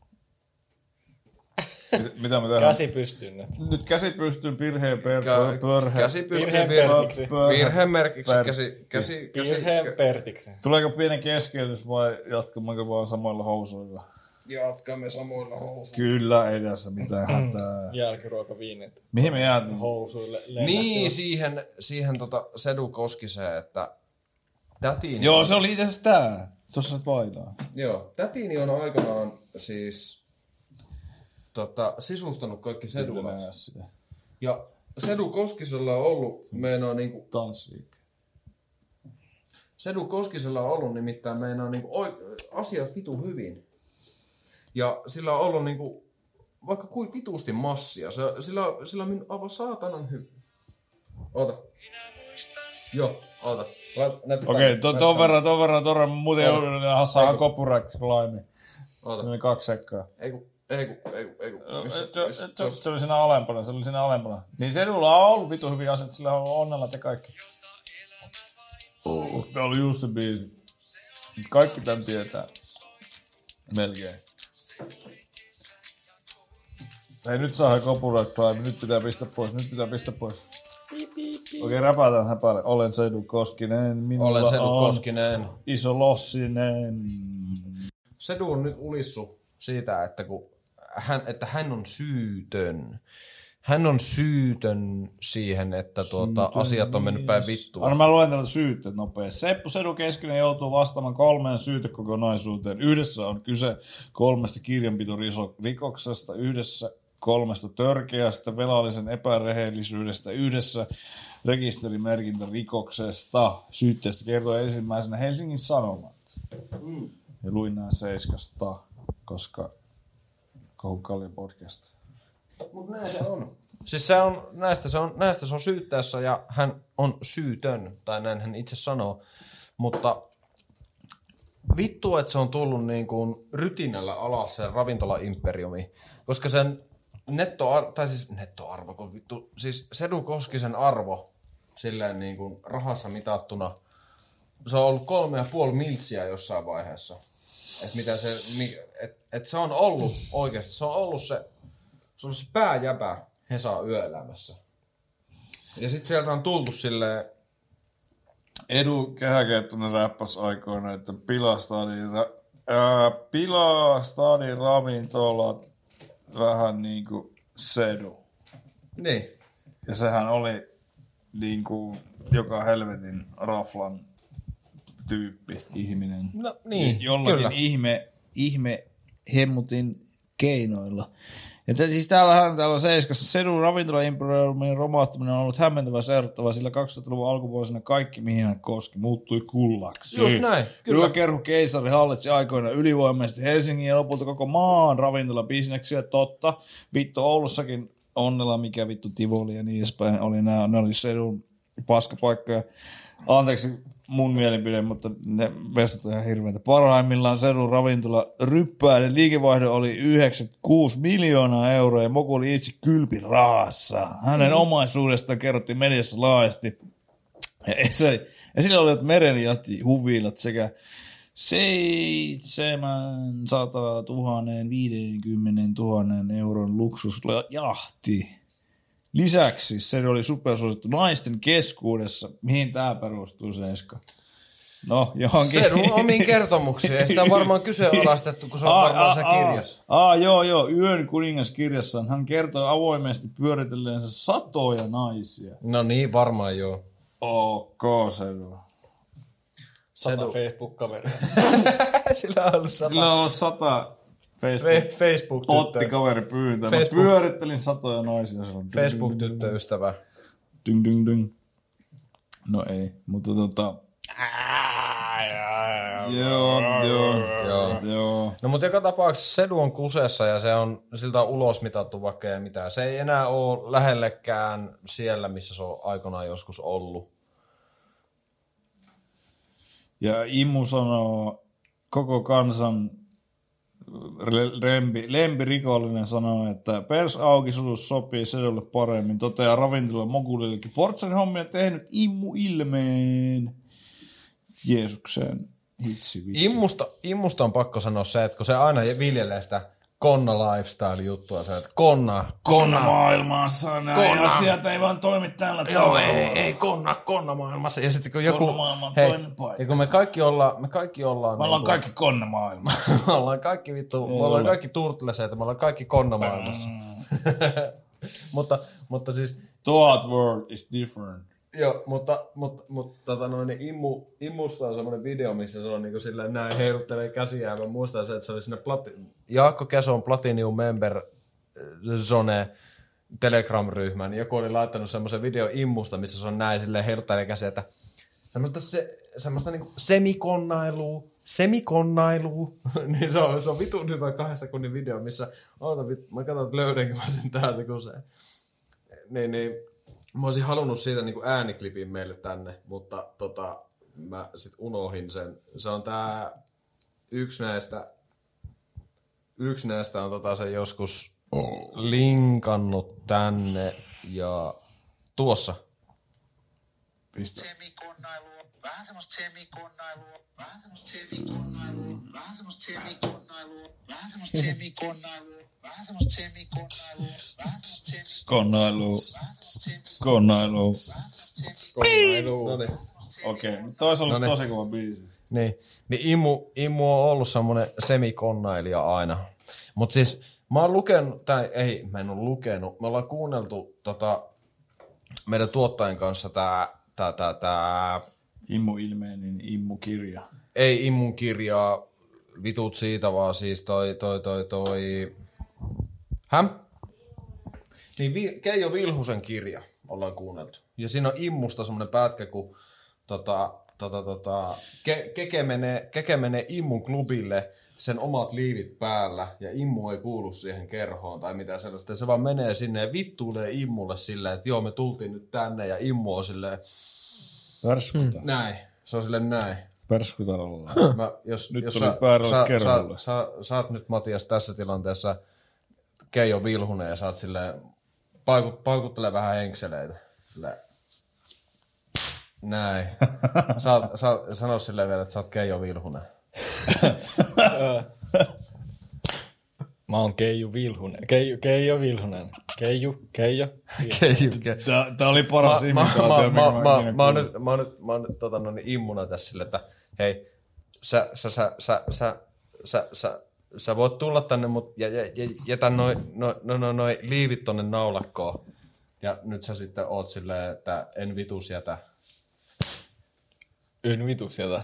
Mitä me tehdään? Käsi pystyyn nyt. Nyt käsi pystyyn pirheen per, Kä- pörhe. Käsi pystyyn Virheen vir- pertiksi. Virheen merkiksi. Käsi, käsi, käsi, Virheen pertiksi. Tuleeko pieni keskeytys vai jatkammeko vaan samoilla housuilla? Jatkamme samoilla housuilla. Kyllä, ei tässä mitään hätää. Jälkiruokaviinet. Mihin me jäätiin? Housuille. Niin, siihen, siihen tota Sedu Koskiseen, että tätini... Joo, se oli itse asiassa tää. Tuossa painaa. Joo, tätini on aikanaan siis tota, sisustanut kaikki Sedulat. Ja Sedu Koskisella on ollut, meinaa niinku... Tanssii. Sedu Koskisella on ollut nimittäin meinaa niinku oik- asiat vitu hyvin. Ja sillä on ollut niinku, vaikka kuin vitusti massia, se, sillä, sillä on minun aivan saatanan hyvin. Oota. Joo, oota. Okei, okay, ton, ton verran, ton verran, ton verran, muuten joudun saada copyright-laimi. Se oli kaksi sekkaa. Eiku, eiku, eiku, eiku. Se oli siinä alempana, se oli siinä alempana. Niin Sedulla on ollut vitu hyviä asiat, sillä on onnella te kaikki. Oh, tää oli just se biisi. Kaikki tän tietää. Melkein. Ei nyt saada copyright-laimi, nyt pitää pistää pois, nyt pitää pistää pois. Okei, okay, räpätään häpälle. Olen Sedu Koskinen. Minulla Olen Sedu on Koskinen. Iso Lossinen. Sedu on nyt ulissu siitä, että, kun hän, että hän on syytön. Hän on syytön siihen, että tuota, syytön asiat on mennyt päin vittua. Anna mä luen tällä syytteet nopeasti. Seppo Sedu Keskinen joutuu vastaamaan kolmeen syytekokonaisuuteen. Yhdessä on kyse kolmesta kirjanpitorikoksesta, yhdessä kolmesta törkeästä velallisen epärehellisyydestä, yhdessä rekisterimerkintärikoksesta. Syytteestä kertoo ensimmäisenä Helsingin Sanomat. Mm. Ja luin nää Seiskasta, koska Koukallinen podcast. Mut näin se on. Siis se on, näistä, se on, näistä se on syytteessä ja hän on syytön, tai näin hän itse sanoo. Mutta vittu, että se on tullut niin kuin rytinällä alas se ravintolaimperiumi, koska sen nettoarvo, tai siis nettoarvo, kun vittu, siis Sedu Koskisen arvo silleen niin kuin rahassa mitattuna, se on ollut kolme ja puoli miltsiä jossain vaiheessa. Että mitä se, et, et se on ollut oikeasti, se on ollut se, se on ollut se pääjäpä Hesa yöelämässä. Ja sit sieltä on tultu silleen... Edu Kehäkeettonen räppäs aikoina, että Pilastadin, ää, Pilastadin ravintola vähän niinku Sedu. Niin. Ja sehän oli niinku joka helvetin raflan tyyppi, ihminen. No niin, jollakin kyllä. ihme, ihme hemmutin keinoilla. Ja t- siis täällähän täällä Seiskassa Sedun ravintolaimperiumin romahtaminen on ollut hämmentävä seurattava, sillä kaksituhattaluvun alkuvuosina kaikki, mihin hän koski, muuttui kullaksi. Just näin, kyllä. Yökerhu keisari hallitsi aikoina ylivoimaisesti Helsingin ja lopulta koko maan ravintolabisneksiä. Totta, vittu Oulussakin onnella, mikä vittu Tivoli ja niin edespäin oli nää, ne oli Sedun paskapaikkoja. Anteeksi mun mielipide, mutta ne mestat on ihan hirveitä. Parhaimmillaan Sedun ravintola ryppäinen liikevaihdon oli yhdeksänkymmentäkuusi miljoonaa euroa ja Moku oli itse kylpirahassa. Hänen mm. omaisuudestaan kerrottiin mediassa laajasti. Ja esillä olivat merenjahti, huvilat sekä seitsemänsataatuhatta viisikymmentätuhatta euron luksusjahti. Lisäksi se oli supersuosittu naisten keskuudessa. Mihin tämä perustuu, Seiska? No, johonkin. Sedun omiin kertomuksiin. Ei sitä varmaan kyseenalaistettu, kun se on aa, varmaan aa, se aa, kirjassa. Aa, joo, joo. Yön kuningaskirjassaan hän kertoi avoimesti pyöritelleensä satoja naisia. No niin, varmaan joo. Ok, Sedu. Sata Facebook-kaveria. Sillä on ollut sata. Sillä on ollut sata Facebook, Facebook otti kaveri pyyntöön. Facebook. Mä pyörittelin satoja naisia. Facebook-tyttöystävä. Dyng, dyng, dyng. No ei, mutta tota... Joo, joo, joo, joo. No mutta joka tapauksessa Sedu on kusessa ja se on siltä on ulosmitattu vaikka ja mitään. Se ei enää ole lähellekään siellä, missä se on aikanaan joskus ollut. Ja Immu sanoo, koko kansan lempi, lempirikollinen sanoo, että pers auki sulus sopii Sedulle paremmin. Toteaa ravintolan mogulillekin. Fortsan hommia tehnyt Immu ilmeen. Jeesukseen. Hitsi, Immusta, immusta on pakko sanoa se, että kun se aina viljelee sitä konna-lifestyle-juttua, se, että konna, konna. Konna-maailmassa näin asiat ei vaan toimi tällä tavalla. Joo, ei, ei, konna, konna-maailmassa. Ja sitten kun joku, hei, ja kun me kaikki ollaan, me kaikki ollaan. Me ollaan niin kaikki konna-maailmassa. me ollaan kaikki vittu, me ollaan kaikki turtleseita, me ollaan kaikki konna-maailmassa. mutta, mutta siis. Thought world is different. Joo, mutta, mutta, mutta tota noin, niin immu, Immusta on semmoinen video, missä se on niin kuin silleen näin heiluttelee käsiä. Ja mä muistan se, että se oli sinne plati- Jaakko Keson Platinum Member Zone Telegram-ryhmään. Niin joku oli laittanut semmoisen video Immusta, missä se on näin silleen heiluttelee käsiä, että semmoista, se, semmoista niin kuin semikonnailua, semikonnailua. niin se on, se on vitun hyvä kahden sekunnin video, missä, oota vittu, mä katson, että löydänkö mä sen täältä, kun se. Niin, niin. Mä olisin halunnut siitä niin kuin ääniklipin meille tänne, mutta tota, mä sit unohin sen. Se on tää yksi näistä, yksi näistä on tota se joskus linkannut tänne ja tuossa. Pistä. Semikonnailua, vähän semmoista semikonnailua, vähän semmoista semikonnailua, vähän semmoista semikonnailua, vähän semmoista semikonnailua. Vähän semmoista semikonnailua, vähän semmoista semikonnailua, konnailua, konnailua. No niin. Okei, okay. Toi on ollut tosi kova biisi. Niin, niin Immu, Immu on ollut semmoinen semikonnailija aina. Mutta siis mä oon lukenut, tai ei, mä en ole lukenut, me ollaan kuunneltu tota, meidän tuottajan kanssa tää, tää, tää, tää... Immu ilmeinen Immu-kirja. Ei Immun kirjaa, vitut siitä vaan siis toi, toi, toi, toi... Häm? Niin Vi- Keijo Vilhusen kirja ollaan kuunneltu. Ja siinä on Immusta semmoinen pätkä, kun tota, tota, tota, ke- keke, menee, keke menee Immun klubille sen omat liivit päällä ja Immu ei kuulu siihen kerhoon tai mitään sellaista. Se vaan menee sinne ja vittuilee Immulle silleen, että joo me tultiin nyt tänne ja Immu on silleen... Värskuta. Näin. Se on silleen näin. Perskutaralla. Mä, jos, nyt jos tuli sä, päällä sä, kerholle. Sä, sä, sä oot nyt Matias tässä tilanteessa Keijo Vilhunen ja sä oot silleen, paikut, paikuttele vähän henkseleitä. Silleen. Näin. Sä, sä, sano silleen vielä, että sä oot Keijo Vilhunen. Mä oon Keiju Vilhunen. Keijo, Keijo Vilhunen. Keiju, Keijo. Keiju. Tää, tää oli paras imitaatio, mä, mikä mä, mä, mä oon nyt, mä oon nyt, mä oon nyt tota, no, niin Immuna tässä silleen, että hei, sä, sä, sä, sä, sä, sä, sä, sä voit tulla tänne, mut ja, ja, ja, jätä noin noi, noi, noi, noi liivit tonne naulakkoon. Ja nyt sä sitten oot silleen, että en vitus jätä. En vitus jätä.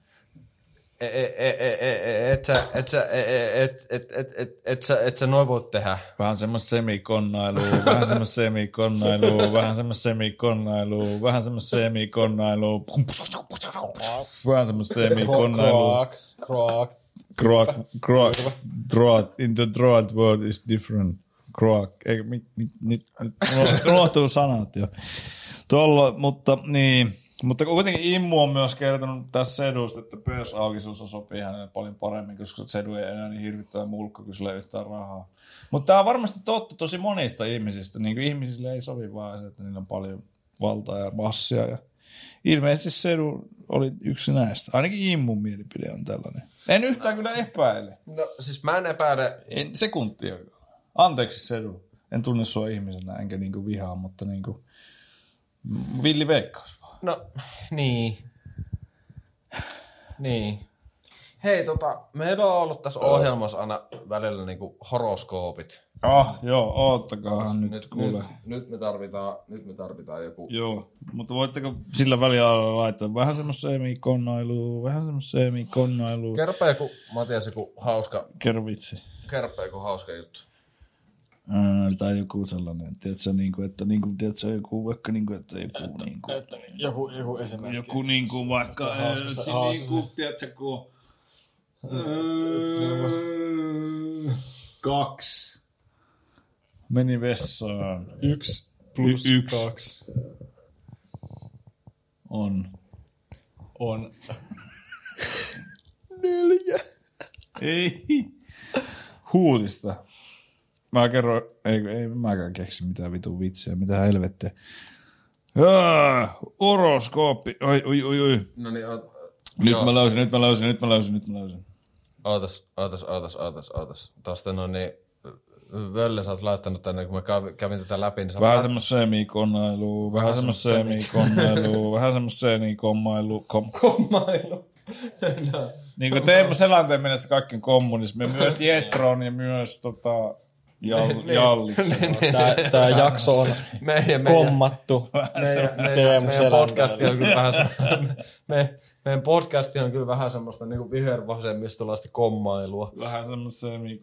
Et sä, et sä, et, et, et, et, et sä, et sä noin voit tehdä. Vähän semmoista semikonnailua, vähän semmoista semikonnailua, vähän semmoista semikonnailua, vähän semmoista semikonnailua, vähän semmoista semikonnailua. Kroak, kroak, kroak, kroak, in the droid world is different. Kroak, eikö, nyt, nyt, nyt, unohtuu sanat jo. Tuolla, mutta niin... Mutta kuitenkin Immu on myös kertonut tässä Sedusta, että pörsaukisuus sopii hänelle paljon paremmin, koska Sedu ei enää niin hirvittävän mulkka, kun sillä ei yhtään rahaa. Mutta tämä on varmasti totta tosi monista ihmisistä. Niin kuin ihmisille ei sovi vaan se, että niillä on paljon valtaa ja massia. Ja ilmeisesti Sedu oli yksi näistä. Ainakin Immun mielipide on tällainen. En yhtään kyllä epäile. No siis mä en epäile. En sekuntia. Anteeksi Sedu. En tunne sua ihmisenä enkä niinku vihaa, mutta niinku villi veikkaus. No, niin. Niin. Hei, tota, meillä on ollut tässä ohjelmassa aina välillä niinku horoskoopit. Ah, joo, oottakaa nyt, nyt kuule. Nyt, nyt, me tarvitaan, nyt me tarvitaan joku... Joo, mutta voitteko sillä välillä laittaa vähän semmoista semikonnailua, vähän semmoista semikonnailua. Kerropa joku, Matias, joku hauska... Kerro vitsi. Kerppa joku hauska juttu. Äh, tai joku sellainen, tiedätkö, niin kuin, että niin kuin, tiedätkö, joku vaikka niin kuin, että joku että, niin kuin, että, joku, joku esimerkki. Joku niin kuin vaikka, hauskasta, äh, niin kuin, tiedätkö, kun äh, kaksi meni vessaan. Yksi plus y- yksi kaksi on. On. Neljä. Ei. Huutista. Mä kerron, ei, ei mäkään keksi mitään vitun vitsiä, mitä helvettiä. Jaa, horoskooppi. Oi, oi, oi, oi. No niin, oot, Nyt joo. mä löysin, nyt mä löysin, nyt mä löysin, nyt mä löysin. Ootas, ootas, ootas, ootas, ootas. Tuosta no niin, Völle, sä oot laittanut tänne, kun mä kävin, kävin tätä läpi. Niin Vähän lait... semmoista semikonailua, vähän semmoista semikonailua, vähän semmoista semikomailua. Kom... Kommailu. No. Niin kuin Teemu Selänteen mielestä kaikki on kommunismi, myös Jetron ja myös tota, Jall- Jalliksen. Tää, tää jakso on meidän, kommattu. meidän, meidän, Teemu meidän podcasti on Selänteelle. kyllä vähän semmoista, me, meidän podcasti on kyllä vähän semmoista niin kuin vihervasemmistolaista kommailua. Vähän semmoista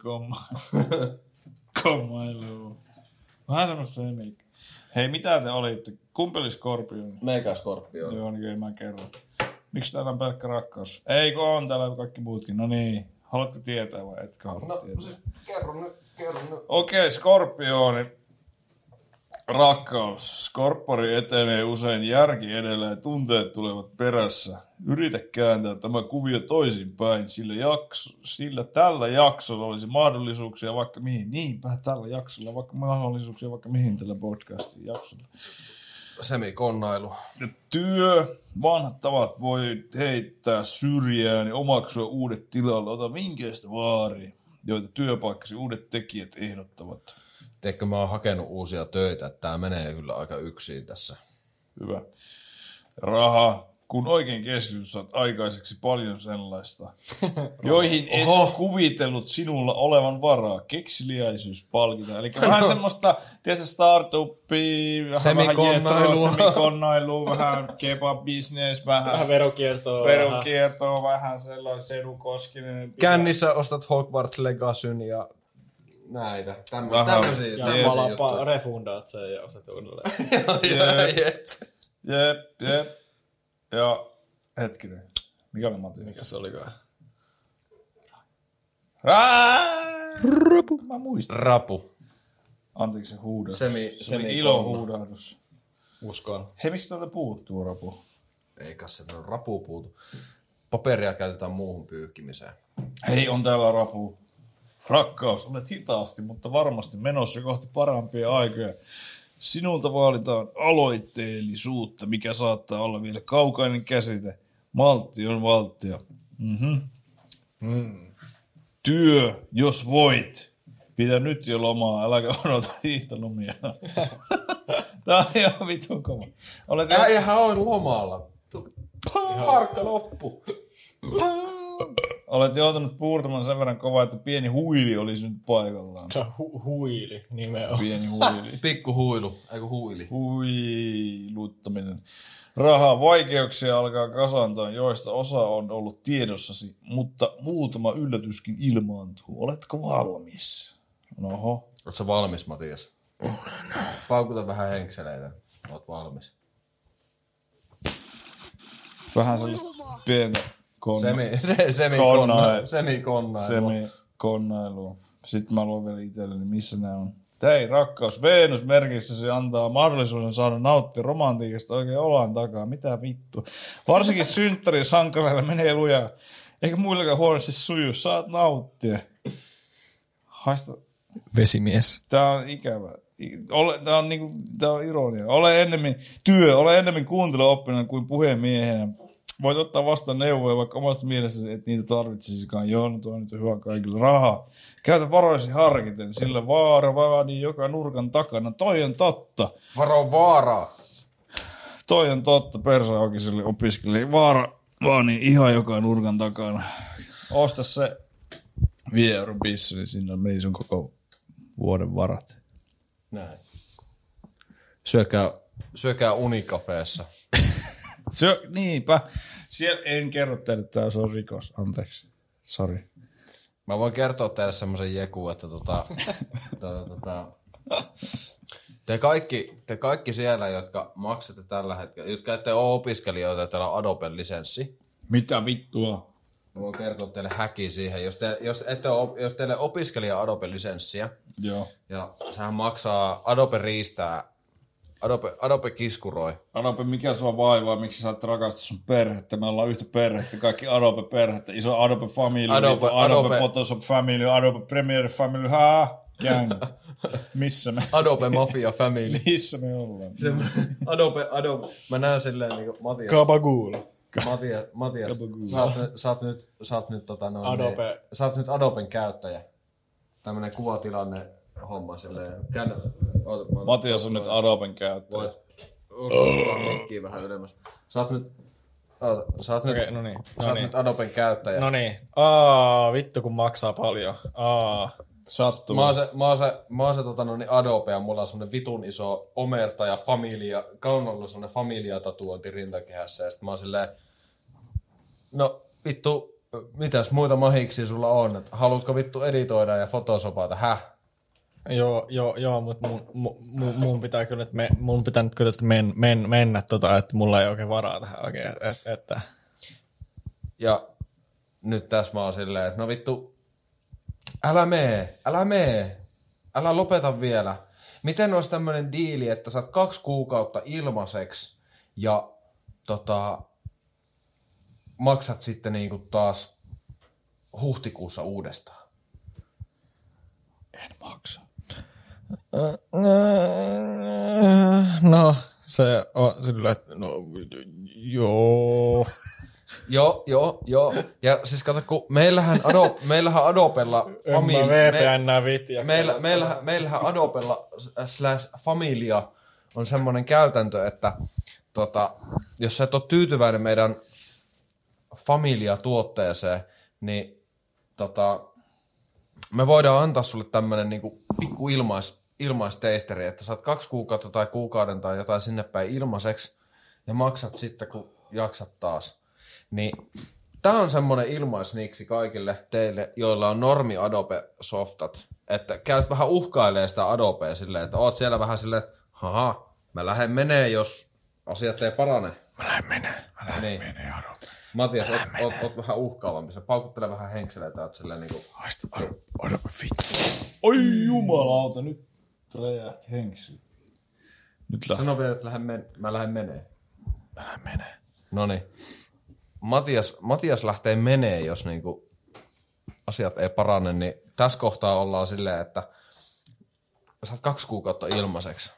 semikomailua. Vähän semmoista semik... Hei, mitä te olitte? Kumpi oli Skorpioni? Megaskorpio. Joo, niin kyllä mä kerron. Miksi täällä on pelkkä rakkaus? Ei, kun on täällä kaikki muutkin. No niin. Haluatko tietää vai etkö halua No tietää? siis kerro nyt, kerro nyt. Okei, okay, Skorpioni. Rakkaus. Skorppari etenee usein järki edellä ja tunteet tulevat perässä. Yritä kääntää tämä kuvio toisinpäin, sillä, jakso, sillä tällä jaksolla olisi mahdollisuuksia vaikka mihin. Niinpä, tällä jaksolla vaikka mahdollisuuksia vaikka mihin tällä podcastin jaksolla. Semikonnailu. Ja työ, vanhat tavat voi heittää syrjään ja omaksua uudet tilalle. Ota vinkkeistä vaari, joita työpaikkasi uudet tekijät ehdottavat. Teekö mä oon hakenut uusia töitä, että tää menee kyllä aika yksin tässä. Hyvä. Raha. Kun oikein keskityt, saat aikaiseksi paljon sellaista, joihin et Oho. kuvitellut sinulla olevan varaa. Kekseliäisyys palkitaan. Eli vähän semmoista, tiedätkö, startuppia, vähän Semikonnailua. vähän semikonnailua, vähän kebab-business, vähän Vähän verokiertoa. veronkiertoa, vähän sellainen Sedu Koskinen. Kännissä ostat Hogwarts Legacyn ja näitä. Tämmö, Vähän. tämmöisiä. Ja tämmöisiä pala, juttuja. pa, refundaat sen ja ostat uudelleen. Jep, jep. Jep, jep. Ja hetkinen. Mikä oli Matti? Mikä se olikaan? Rapu. Mä muistan. Rapu. Anteeksi huudahdus. Semi- se oli semikonna. ilo huudahdus. Uskon. Hei, mistä täältä puuttuu rapu? Eikä se on rapu puutu. Paperia käytetään muuhun pyykkimiseen. Hei, on täällä rapu. Rakkaus, olet hitaasti, mutta varmasti menossa kohti parempia aikoja. Sinulta vaalitaan aloitteellisuutta, mikä saattaa olla vielä kaukainen käsite. Maltti on valttia. Mm-hmm. Mm. Työ, jos voit. Pidä nyt jo lomaa, äläkä odota hiihtolomia. Tää on ihan vitun kova. Olet Äijähän on lomalla. Harkka loppu. Olet joutunut puurtamaan sen verran kovaa, että pieni huili olisi nyt paikallaan. Hu- huili nimenomaan. Pieni huili. Pikku huilu, eiku huili. Huiluttaminen. Rahaa vaikeuksia alkaa kasantaa, joista osa on ollut tiedossasi, mutta muutama yllätyskin ilmaantuu. Oletko valmis? Noho. Oletko sä valmis, Matias? Paukuta vähän henkseleitä. Oot valmis. Vähän sellaista pientä konna- Semi, se, semikonna, semikonna. semikonnailua. Sitten mä luon vielä itselleni, missä nämä on. Hei, rakkaus, Venus merkissä se antaa mahdollisuuden saada nauttia romantiikasta oikein olan takaa. Mitä vittu? Varsinkin synttärin sankareilla menee lujaa. Eikä muillakaan huonosti suju. Saat nauttia. Haista. Vesimies. Tää on ikävä. Ole, tää on niinku, tää on ironia. Ole ennemmin työ, ole ennemmin kuunteluoppinen kuin puhemiehenä. Voit ottaa vastaan neuvoja, vaikka omasta mielestäsi et niitä tarvitsisikaan. Joo, no tuo nyt on hyvä kaikille. Rahaa. Käytä varoisi harkiten, sillä vaara vaadii joka nurkan takana. Toi on totta. Varo vaaraa. Toi on totta persaokiselle opiskelijalle. Vaara vaanii ihan joka nurkan takana. Osta se viiden euron bissi, niin sinne meni sun koko vuoden varat. Näin. Syökää, syökää unikafeessa. Se, niinpä. Siellä en kerro teille, että se on rikos. Anteeksi. Sori. Mä voin kertoa teille semmoisen jeku, että tota, tota, tota, te, kaikki, te kaikki siellä, jotka maksatte tällä hetkellä, jotka ette ole opiskelijoita, teillä on Adoben lisenssi. Mitä vittua? Mä voin kertoa teille häki siihen. Jos, te, jos, ette ole, jos teille opiskelija Adobe lisenssiä, Joo. ja sehän maksaa, Adobe riistää, Adobe, Adobe kiskuroi. Adobe, mikä sua vaivaa, miksi sä et rakasta sun perhettä? Me ollaan yhtä perhettä, kaikki Adobe-perhettä, iso Adobe Family, Adobe, Adobe, Adobe Adobe Photoshop Family, Adobe Premiere Family, haa, gang. Missä me? Adobe Mafia Family. Missä me ollaan? Se, Adobe, Adobe, mä näen silleen niinku Matias. Gabagool. Matias, Matias sä, oot, sä oot nyt, sä oot nyt, tota, noin, Adobe. Niin, sä oot nyt Adoben käyttäjä. Tämmönen kuvatilanne homma silleen. Käännä, oota, mä, Matias on nyt Adoben käyttäjä. Voit ottaa mikkiä vähän ylemmäs. Sä oot nyt, oota, sä oot Okei, nyt, no niin. sä oot nyt Adoben käyttäjä. No niin. Aa, vittu kun maksaa paljon. Aa. Sattuu. Mä oon se, mä oon se, mä oon se tota, no niin Adobe ja mulla on semmonen vitun iso omerta ja familia, kaunalla semmonen familia-tatuointi rintakehässä ja sit mä oon silleen, no vittu, mitäs muita mahiksi sulla on? Et haluatko vittu editoida ja photosopata? Häh? Joo, joo, joo, mutta mun, mun, mun pitää kyllä, että me, mun pitää nyt kyllä men, men, mennä, tota, että mulla ei oikein varaa tähän oikein, että, että. Ja nyt tässä mä oon silleen, että no vittu, älä mee, älä mee, älä lopeta vielä. Miten olisi tämmönen diili, että saat kaksi kuukautta ilmaiseksi ja tota, maksat sitten niinku taas huhtikuussa uudestaan? En maksa. No, se on silleen, että no, joo. Joo, joo, joo. Ja siis kato, kun meillähän, Ado, meillähän Adobella... Famili- en mä V P N vitiä. Meillä, meillähän, meillähän Adobella slash Familia on semmoinen käytäntö, että tota, jos sä et ole tyytyväinen meidän Familia-tuotteeseen, niin tota, me voidaan antaa sulle tämmönen niinku pikku ilmais, ilmaisteisteri, että saat kaksi kuukautta tai kuukauden tai jotain sinne päin ilmaiseksi ja maksat sitten, kun jaksat taas. Niin tää on semmonen ilmaisniksi kaikille teille, joilla on normi Adobe-softat, että käyt vähän uhkailee sitä Adobea silleen, että oot siellä vähän silleen, että haha, mä lähden menee, jos asiat ei parane. Mä lähden menee. Mä lähden Niin. menee, Adobe. Matias, oot, oot, oot vähän uhkaavampi. Sä paukuttelee vähän henkseleitä, oot silleen niinku... Haista Adobe, Adobe vittu. Oi jumalauta, nyt räjähti henksy. Nyt lähden. Sano vielä, että lähden men- mä lähden menee. Mä lähden menee. Noniin. Matias, Matias lähtee menee, jos niinku asiat ei parane, niin tässä kohtaa ollaan silleen, että saat kaksi kuukautta ilmaiseksi.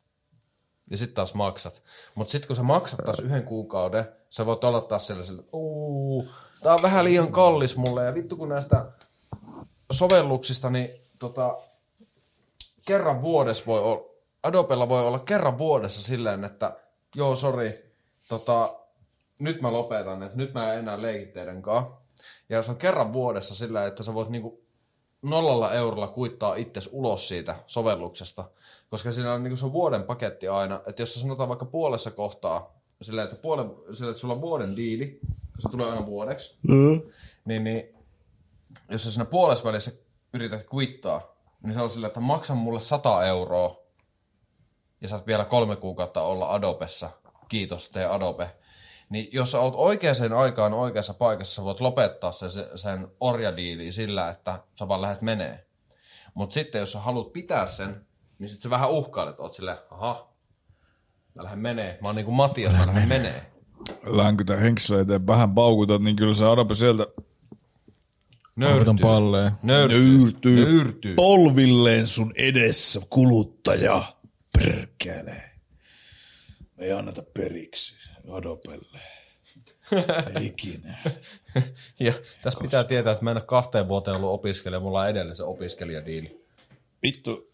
Ja sitten taas maksat. Mutta sitten kun sä maksat taas yhden kuukauden, sä voit olla taas sellaisella, että uuu, tää on vähän liian kallis mulle. Ja vittu kun näistä sovelluksista, niin tota, kerran vuodessa voi olla, Adobella voi olla kerran vuodessa silleen, että joo, sori, tota, nyt mä lopetan, että nyt mä en enää leiki teidän kanssa. Ja jos on kerran vuodessa sillä, että sä voit niinku nollalla eurolla kuittaa itses ulos siitä sovelluksesta, koska siinä on niinku se vuoden paketti aina, että jos sä sanotaan vaikka puolessa kohtaa, sillä että, puolen, sillä, että sulla on vuoden diili, se tulee aina vuodeksi, mm. niin, niin jos sä siinä puolessa välissä yrität kuittaa, niin se on sillä, että maksa mulle sata euroa ja saat vielä kolme kuukautta olla Adobessa, kiitos tee Adobe. Niin jos sä oot oikeaan aikaan oikeassa paikassa, sä voit lopettaa sen, sen orjadiiliin sillä, että sä vaan lähdet menee. Mutta sitten jos sä haluat pitää sen, niin sit sä vähän uhkailet, oot silleen, aha, mä lähden menee. Mä oon niinku Matias, mä lähden menee. Länkytä henkseleitä ja vähän paukutat, niin kyllä se Adobe sieltä Nöyrtyy. palleen. Nöyrtyy. nöyrtyy Nöyrtyy. polvilleen sun edessä, kuluttaja. Perkele. Me ei anneta periksi Adobelle. Ei ikinä. Ja tässä pitää tietää, että mä en ole kahteen vuoteen ollut opiskelija, mulla on edelleen se opiskelijadiili. Vittu,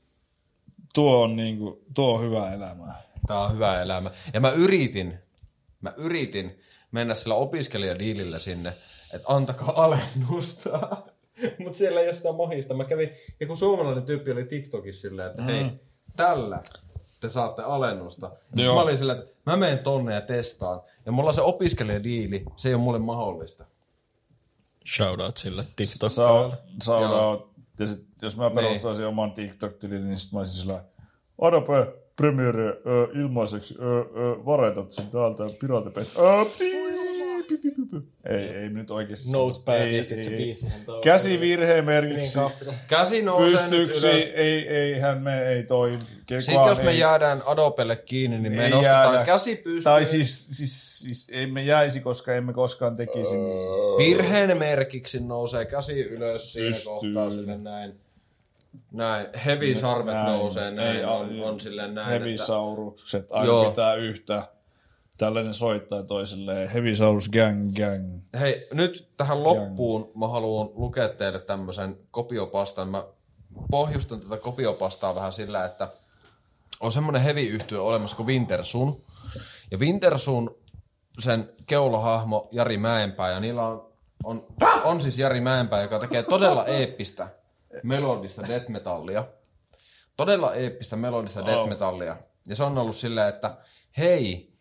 tuo on, niinku, tuo on hyvä elämä. Tää on hyvä elämä. Ja mä yritin, mä yritin mennä sillä opiskelijadiilillä sinne, että antakaa alennusta. Mut siellä ei ole sitä mahista. Mä kävin, ja kun suomalainen tyyppi oli TikTokissa silleen, että mm. hei, tällä te saatte alennusta. Joo. Mä olin silleen, että mä menen tonne ja testaan. Ja mulla on se opiskelijadiili, se ei ole mulle mahdollista. Shoutout sille TikTok-kaalle. Shoutout. Ja sit, jos mä perustaisin niin. oman TikTok-tilin, niin sit mä olisin sillä Adobe Premiere ö, ilmaiseksi ö, ö, varetat sen täältä Piratepeistä. Ei, ei nyt oikeesti. Notepad ja sit se biisi. Käsivirheen merkiksi. Käsi nousee nyt ylös. Ei, eihän me ei toi. Sitten jos me ei, jäädään Adobelle kiinni, niin me nostetaan jäädä. Käsi pystyyn. Tai siis, siis, siis emme jäisi, koska emme koskaan tekisi. Virheen merkiksi nousee käsi ylös siinä pystyy. Kohtaa sille näin. Näin, heavy-sarvet näin. Nousee, näin ei, on, on silleen näin. Heavy-saurukset aina joo. Pitää yhtä. Tällainen soittaa toiselleen. Heavy-saurus gang gang. Hei, nyt tähän loppuun gang. Mä haluan lukea teille tämmöisen kopiopastan. Mä pohjustan tätä kopiopastaa vähän sillä, että on semmoinen heavy-yhtye olemassa kuin Wintersun. Ja Wintersun, sen keulahahmo Jari Mäenpää, ja niillä on, on, on siis Jari Mäenpää, joka tekee todella eeppistä melodista death metallia. Todella eeppistä melodista death metallia. Ja se on ollut silleen, että hei,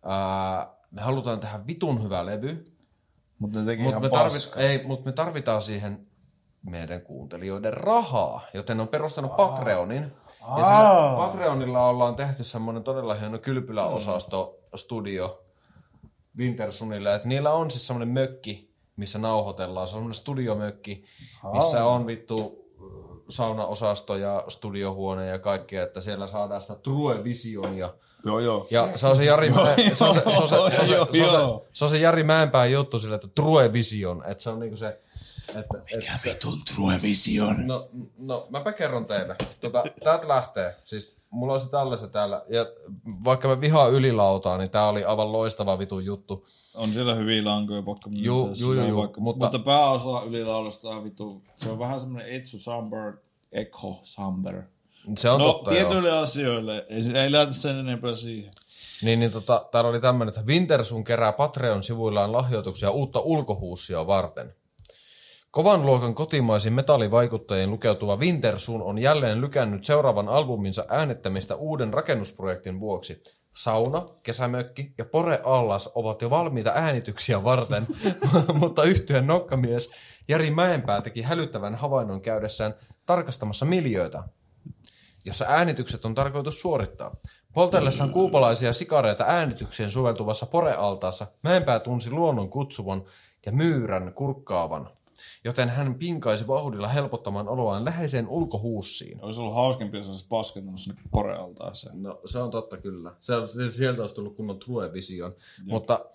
ää, me halutaan tehdä vitun hyvä levy, mutta mut me, tarvit, ei, mut me tarvitaan siihen meidän kuuntelijoiden rahaa, joten on perustanut Aa. Patreonin. Aa. Ja sillä Patreonilla ollaan tehty semmoinen todella hieno kylpyläosasto studio Wintersunille, että niillä on siis semmoinen mökki, missä nauhoitellaan. Se on semmoinen studiomökki, missä on vittu saunaosasto ja studiohuone ja kaikkea, että siellä saadaan sitä True Visionia. Joo, joo. Ja se on se Jari, se on se, se, on se, se, on se, se, on se, se on se Jari Mäenpään juttu sille, että True Vision, että se on niinku se... Että, mikä että, vitun True Vision? No, no mäpä kerron teille. Tota, täältä lähtee. Siis mulla on se tällaisen täällä. Ja vaikka mä vihaan ylilautaa, niin tää oli aivan loistava vitun juttu. On siellä hyviä lankoja pakko. Juu, juu, juu. Mutta, mutta pääosa ylilaulusta on vittu. Se on vähän semmoinen Etsu Samber, Echo Samber. Se on no, totta, tietyille joo. asioille. Ei, ei lähtä sen enempää siihen. Niin, niin tota, täällä oli tämmönen, että Wintersun kerää Patreon-sivuillaan lahjoituksia uutta ulkohuussia varten. Kovan luokan kotimaisiin metallivaikuttajien lukeutuva Wintersun on jälleen lykännyt seuraavan albuminsa äänettämistä uuden rakennusprojektin vuoksi. Sauna, kesämökki ja Pore Allas ovat jo valmiita äänityksiä varten, mutta yhtyeen nokkamies Jari Mäenpää teki hälyttävän havainnon käydessään tarkastamassa miljöitä, jossa äänitykset on tarkoitus suorittaa. Poltellessaan kuupalaisia sikareita äänitykseen soveltuvassa Pore-altaassa Mäenpää tunsi luonnon kutsuvan ja myyrän kurkkaavan, joten hän pinkaisi vauhdilla helpottamaan oloaan läheiseen ulkohuussiin. Olisi ollut hauskempi, jos olisi paskentunut sinne Pore-altaaseen. No se on totta kyllä. Se on, sieltä olisi tullut kunnon True Vision. Mutta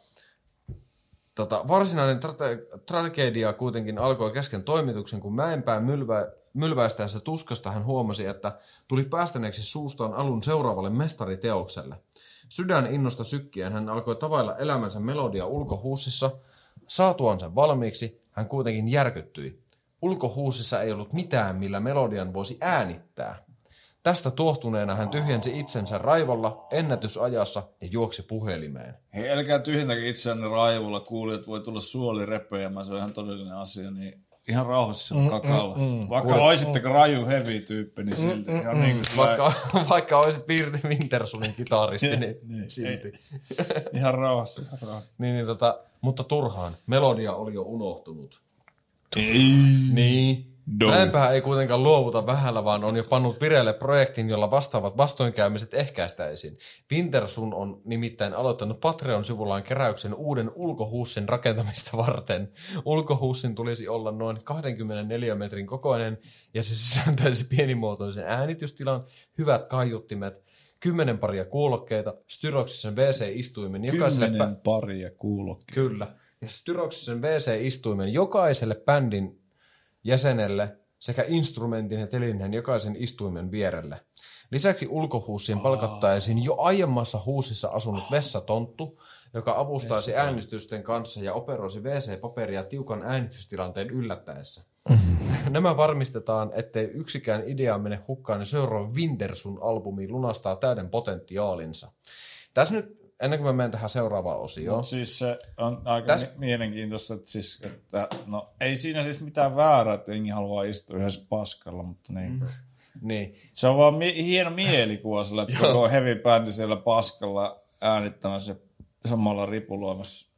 tota, varsinainen tra- tragedia kuitenkin alkoi kesken toimituksen, kun Mäenpää mylvä, mylväistäessä tuskasta hän huomasi, että tuli päästäneeksi suustaan alun seuraavalle mestariteokselle. Sydän innosta sykkien hän alkoi tavailla elämänsä melodia ulkohuussissa. Saatuaan sen valmiiksi, hän kuitenkin järkyttyi. Ulkohuussissa ei ollut mitään, millä melodian voisi äänittää. Tästä tuohtuneena hän tyhjensi itsensä raivolla ennätysajassa ja juoksi puhelimeen. Hei, älkää tyhjentäkö itseänne raivolla, kuuli, että voi tulla suolirepöjämään, se on ihan todellinen asia, niin ihan rauhassa siellä mm, kakalla. Mm, mm. Vaikka Kuule, olisitteko mm, raju heavy tyyppi, niin silti. Mm, ihan mm, niin vaikka, vaikka olisit Virti Wintersunin kitaristi, niin, niin silti. Ei, ihan rauhassa. Ihan rauhassa. niin, niin, tota, mutta turhaan. Melodia oli jo unohtunut. Ei. Niin. No. Mäenpää ei kuitenkaan luovuta vähällä, vaan on jo pannut vireille projektin, jolla vastaavat vastoinkäymiset ehkäistäisiin. Wintersun on nimittäin aloittanut Patreon-sivullaan keräyksen uuden ulkohuussin rakentamista varten. Ulkohuussin tulisi olla noin kaksikymmentäneljä metrin kokoinen ja se sisältäisi pienimuotoisen äänitystilan, hyvät kaiuttimet, kymmenen paria kuulokkeita, styroksisen W C-istuimen jokaiselle... Kymmenen pä- paria kuulokkeita. Kyllä. Ja styroksisen W C-istuimen jokaiselle bändin jäsenelle sekä instrumentin ja telinen jokaisen istuimen vierelle. Lisäksi ulkohuussiin palkattaisiin jo aiemmassa huussissa asunut vessatonttu, joka avustaisi äänitysten kanssa ja operoisi W C-paperia tiukan äänitystilanteen yllättäessä. Mm-hmm. Nämä varmistetaan, ettei yksikään idea mene hukkaan ja seuraava Wintersun albumi lunastaa täyden potentiaalinsa. Tässä nyt ennen kuin mä menen tähän seuraavaan osioon. Mut siis se on aika Täs... mielenkiintoista, että, siis, että no, ei siinä siis mitään väärää, että jengi haluaa istua yhdessä paskalla, mutta niin. Mm. niin. Se on vaan mie- hieno mielikuva sillä, että koko heavy bändi siellä paskalla äänittämässä ja samalla ripuloimassa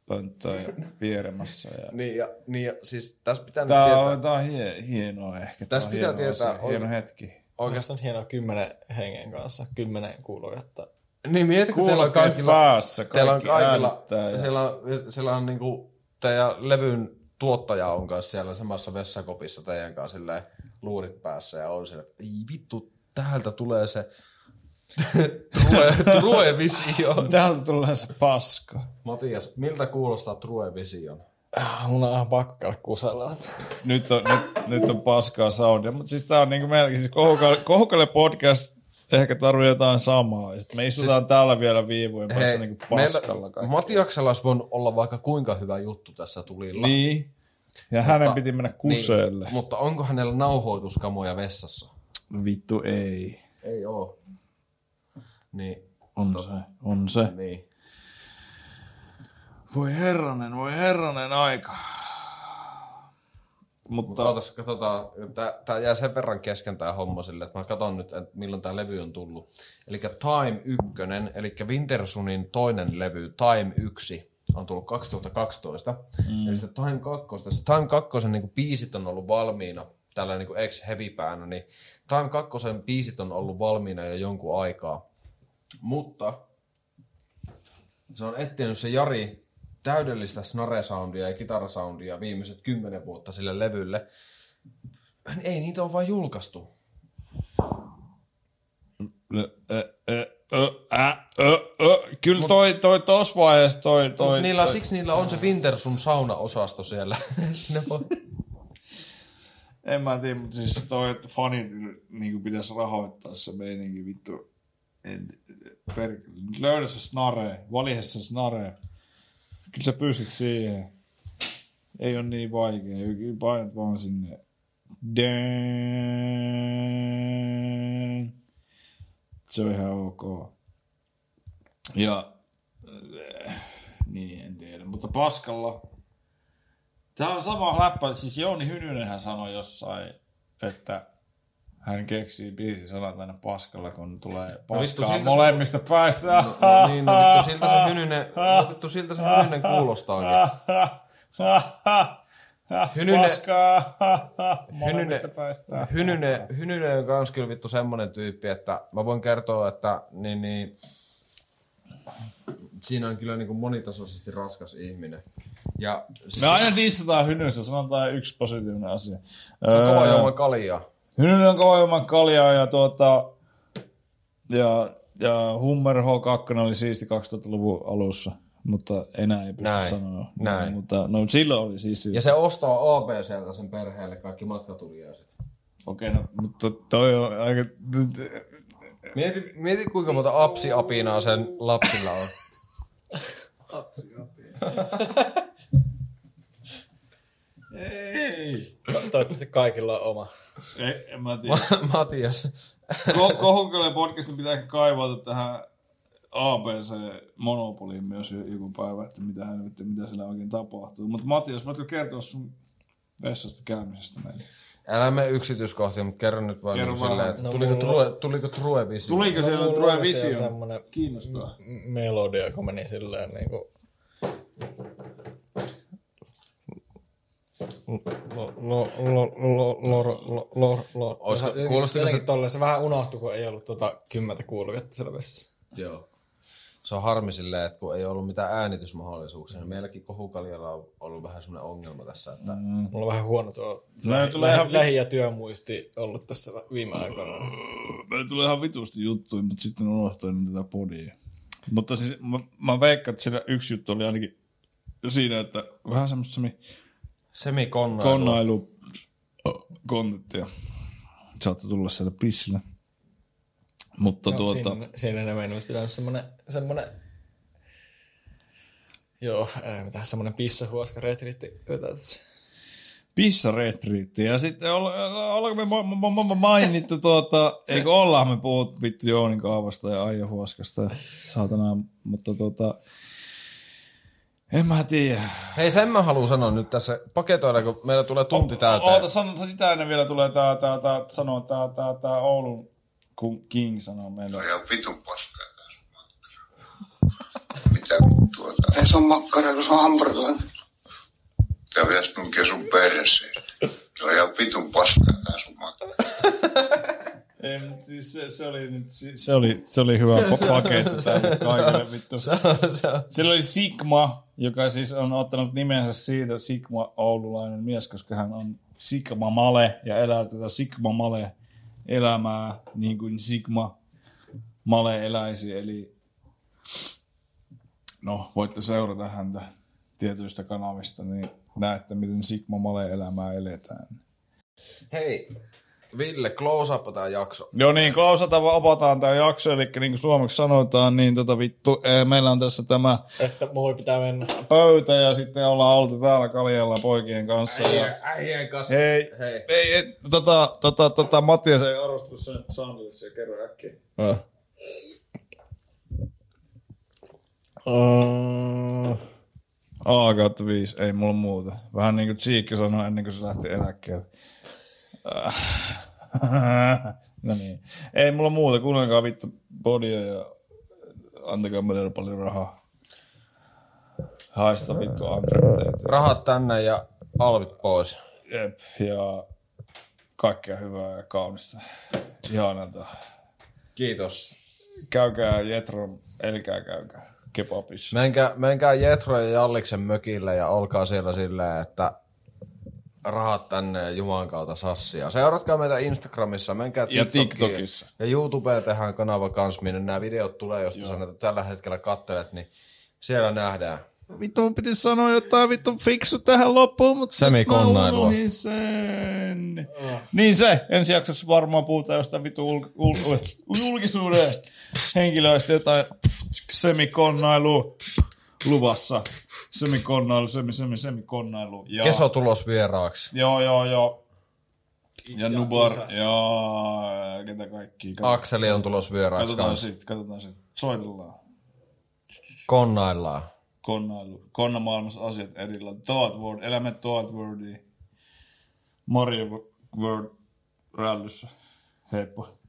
pönttöä vieremässä. Ja... Niin, ja, niin ja siis tässä pitää tää nyt on, tietää... Tää on hie, hienoa ehkä. Tässä pitää hieno tietää... asia, hieno hetki. Oikeastaan on hienoa kymmenen hengen kanssa, kymmenen kuuloketta. Niin mieti, kun teillä on kaikilla... päässä, teillä on kaikilla... ja... Siellä on, siellä on niinku... Teidän levyn tuottaja on kanssa siellä samassa vessakopissa teidän kanssa silleen luurit päässä ja on siellä, että ei vittu, täältä tulee se True, True Vision. Täältä tulee se paska. Matias, miltä kuulostaa True Vision? Mun on ihan pakko käydä kusella. Nyt on, nyt, nyt on paskaa soundia, mutta siis tää on niinku melkein, siis Kohukalle podcast ehkä tarvii jotain samaa. Sitten me istutaan siis, täällä vielä viivujen päästä niinku paskalla kaikkea. Matiaksella olisi voinut olla vaikka kuinka hyvä juttu tässä tulilla. Niin. Ja mutta, hänen piti mennä kuseelle. Niin, mutta onko hänellä nauhoituskamoja vessassa? Vittu ei. Ei oo. Niin. On to, se, on se. Niin. Voi herranen, voi herranen aika. Mutta Mut ootas, katsotaan, tää, tää jää sen verran kesken tää homma sille, että mä katson nyt, että milloin tää levy on tullut. Elikkä Time yksi, eli Wintersunin toinen levy, Time yksi, on tullut kaksituhattakaksitoista. Mm. Eli se Time kaksi, se Time kaksi niin biisit on ollut valmiina, tällä niin ex-heavy-päänä, niin Time kaksi biisit on ollut valmiina jo jonkun aikaa. Mutta se on etsinyt se Jari täydellistä snare-soundia ja kitarasoundia viimeiset kymmenen vuotta sille levylle. Ei niitä ole vaan julkaistu. Kyllä toi, toi tos vaiheessa toi... toi, niillä, toi. Siksi niillä on se Wintersun sauna-osasto siellä. En mä tiedä, mutta siis toi, että fanit niin pitäisi rahoittaa se meininki vittu. Per, löydä se snare, valihe se snare. Kyllä sä pystyt siihen. Ei ole niin vaikea. Kyllä painat vaan sinne. Dään. Se on ihan ok. Ja niin, en tiedä. Mutta paskalla. Tämä on sama läppä. Siis Jouni Hynynenhän sanoi jossain, että hän keksii biisin sanat aina paskalla, kun tulee paskaa no, molemmista se... päästä. No, no niin, no vittu siltä se Hynynen, no, vittu siltä se Hynynen kuulostaakin. Hynynen, paskaa molemmista päästä. Hynynen, Hynynen on kans kyllä vittu semmonen tyyppi, että mä voin kertoa, että niin, niin, siinä on kyllä niin kuin monitasoisesti raskas ihminen. Ja me aina dissataan Hynystä, sanotaan yksi positiivinen asia. On kova juoman kaljaa. Hynynen on kova juoman kaljaa ja tuota... Ja, ja Hummer H kaksi oli siisti kaksituhattaluvun alussa, mutta enää ei pysty näin, sanoa. Näin. Mutta no silloin oli siisti. Ja se ostaa A B C:ltä sen perheelle kaikki matkatuliaiset. Okei, no, mutta toi on aika... Mieti, mieti kuinka monta apsiapinaa sen lapsilla on. Apsiapinaa. Ei. Toivottavasti kaikilla on oma. Ei, en mä tiedä. Matias. Kohukalle podcastin pitää kaivata tähän A B C-monopoliin myös joku päivä, että mitä, helvettiä, mitä siellä oikein tapahtuu. Mutta Matias, voitko kertoa sun vessasta käymisestä meille? Älä mene yksityiskohtia, mutta kerro nyt vaan kerro niin silleen, että no, tuliko, mulla... True, tuliko True Vision? Tuliko no, siellä True Vision? Kiinnostaa. M- melodia, kun meni silleen niinku... Kuulostiko se... Tolle, se vähän unohtui, kun ei ollut tuota kymmentä kuuloketta siellä vessassa. Joo. Se on harmi silleen, että kun ei ollut mitään äänitysmahdollisuuksia, niin meilläkin Kohukaljalla on ollut vähän semmoinen ongelma tässä, että... Mm. Mulla on vähän huono tuo lähi- lähi- ihan... lähi- ja työmuisti ollut tässä viime aikoina. Meillä tulee ihan vitusti juttuja, mutta sitten unohtoin tätä podia. Mutta siis mä, mä veikkaan, että siinä yksi juttu oli ainakin siinä, että vähän semmoista semi... Semikonnailu. Konnailu kontenttia. Saatte tulla sieltä pissillä. Mutta no, tuota... Siinä, siinä ne meidän olisi pitänyt semmonen, semmonen... Joo, ei mitään, semmonen pissahuoska retriitti. Pissaretriitti. Ja sitten ollaanko me ma- ma- ma- mainittu tuota... Eikö ollaan me puhut vittu Jounin kaavasta ja Aija Huoskasta ja saatanaa, mutta tuota... En mä tiedä. Hei, sen mä haluan sanoa nyt tässä paketoida, kun meillä tulee tunti täyteen. Oota, sano, sitä ennen vielä tulee tää, tää, tää, sanoo tää, tää, tää Oulun King sanoo meille. Se on ihan vitun paskaa tässä. mitä vittua tää. Ei se on makkara, kun se on hampurilainen. Tää pitäis nunkea sun perseeseen. Se on ihan vitun paskaa tää sun makkara. Ei, mutta siis se, se, oli nyt, se, oli, se oli hyvä paketti tälle kaikille vittu. Sillä oli Sigma, joka siis on ottanut nimensä siitä Sigma oululainen mies, koska hän on Sigma Male ja elää tätä Sigma Male elämää niin kuin Sigma Male eläisi. Eli no, voitte seurata häntä tietyistä kanavista, niin näette, miten Sigma Male elämää eletään. Hei. Ville, close up tää jakso. Joo niin, closata opataan tää jakso, eli niin kuin suomeksi sanotaan, niin tota vittu, ee, meillä on tässä tämä että moi pitää mennä pöytä ja sitten ollaan oltu täällä kaljalla poikien kanssa. Äijä, äijän kanssa. Hei, hei. Ei, ei, tota, tota, tota, Mattias ei arvostu sen Sandlissa ja kerro äkkiä. Uh. Uh. A kautta viisi, ei mulla muuta. Vähän niin kuin Cheekki sanoi ennen kuin se lähti eläkkeelle. No niin. Ei mulla muuta, kuunnelkaa vittu podia ja antakaa meille paljon rahaa. Haista vittu Andre. Rahat tänne ja alvit pois. Jep, ja kaikkea hyvää ja kaunista. Ihanalta. Kiitos. Käykää Jetron, elkää käykää kebabissa. Menkää, menkää Jetro ja Jalliksen mökille ja olkaa siellä silleen, että rahat tänne ja Jumalan kautta sassia. Seuratkaa meitä Instagramissa, menkää ja TikTokiin. TikTokissa. Ja YouTubeen tehdään kanava kans, minne nämä videot tulee, jos sä näitä tällä hetkellä kattelet, niin siellä nähdään. Vittu mun piti sanoa jotain vittu fiksu tähän loppuun, mutta semikonnailua. Sen. Oh. Niin se, ensi jaksossa varmaan puhutaan jostain vittu ul- ul- ul- julkisuuden henkilöistä jotain semikonnailua luvassa. Semikonnailu, semi, semi, semikonnailu. Ja... Keso tulos vieraaksi. Joo, joo, joo. Ja, ja Nubar, ja ketä kaikki. Katsotaan. Akseli on tulos vieraaksi Katsotaan kanssa. sit, katsotaan sit. Soitellaan. Konnaillaan. Konnailu. Konnamaailmassa asiat erillä. Thought World, elämme Thought Worldia. Mario World rällyssä. Heippa.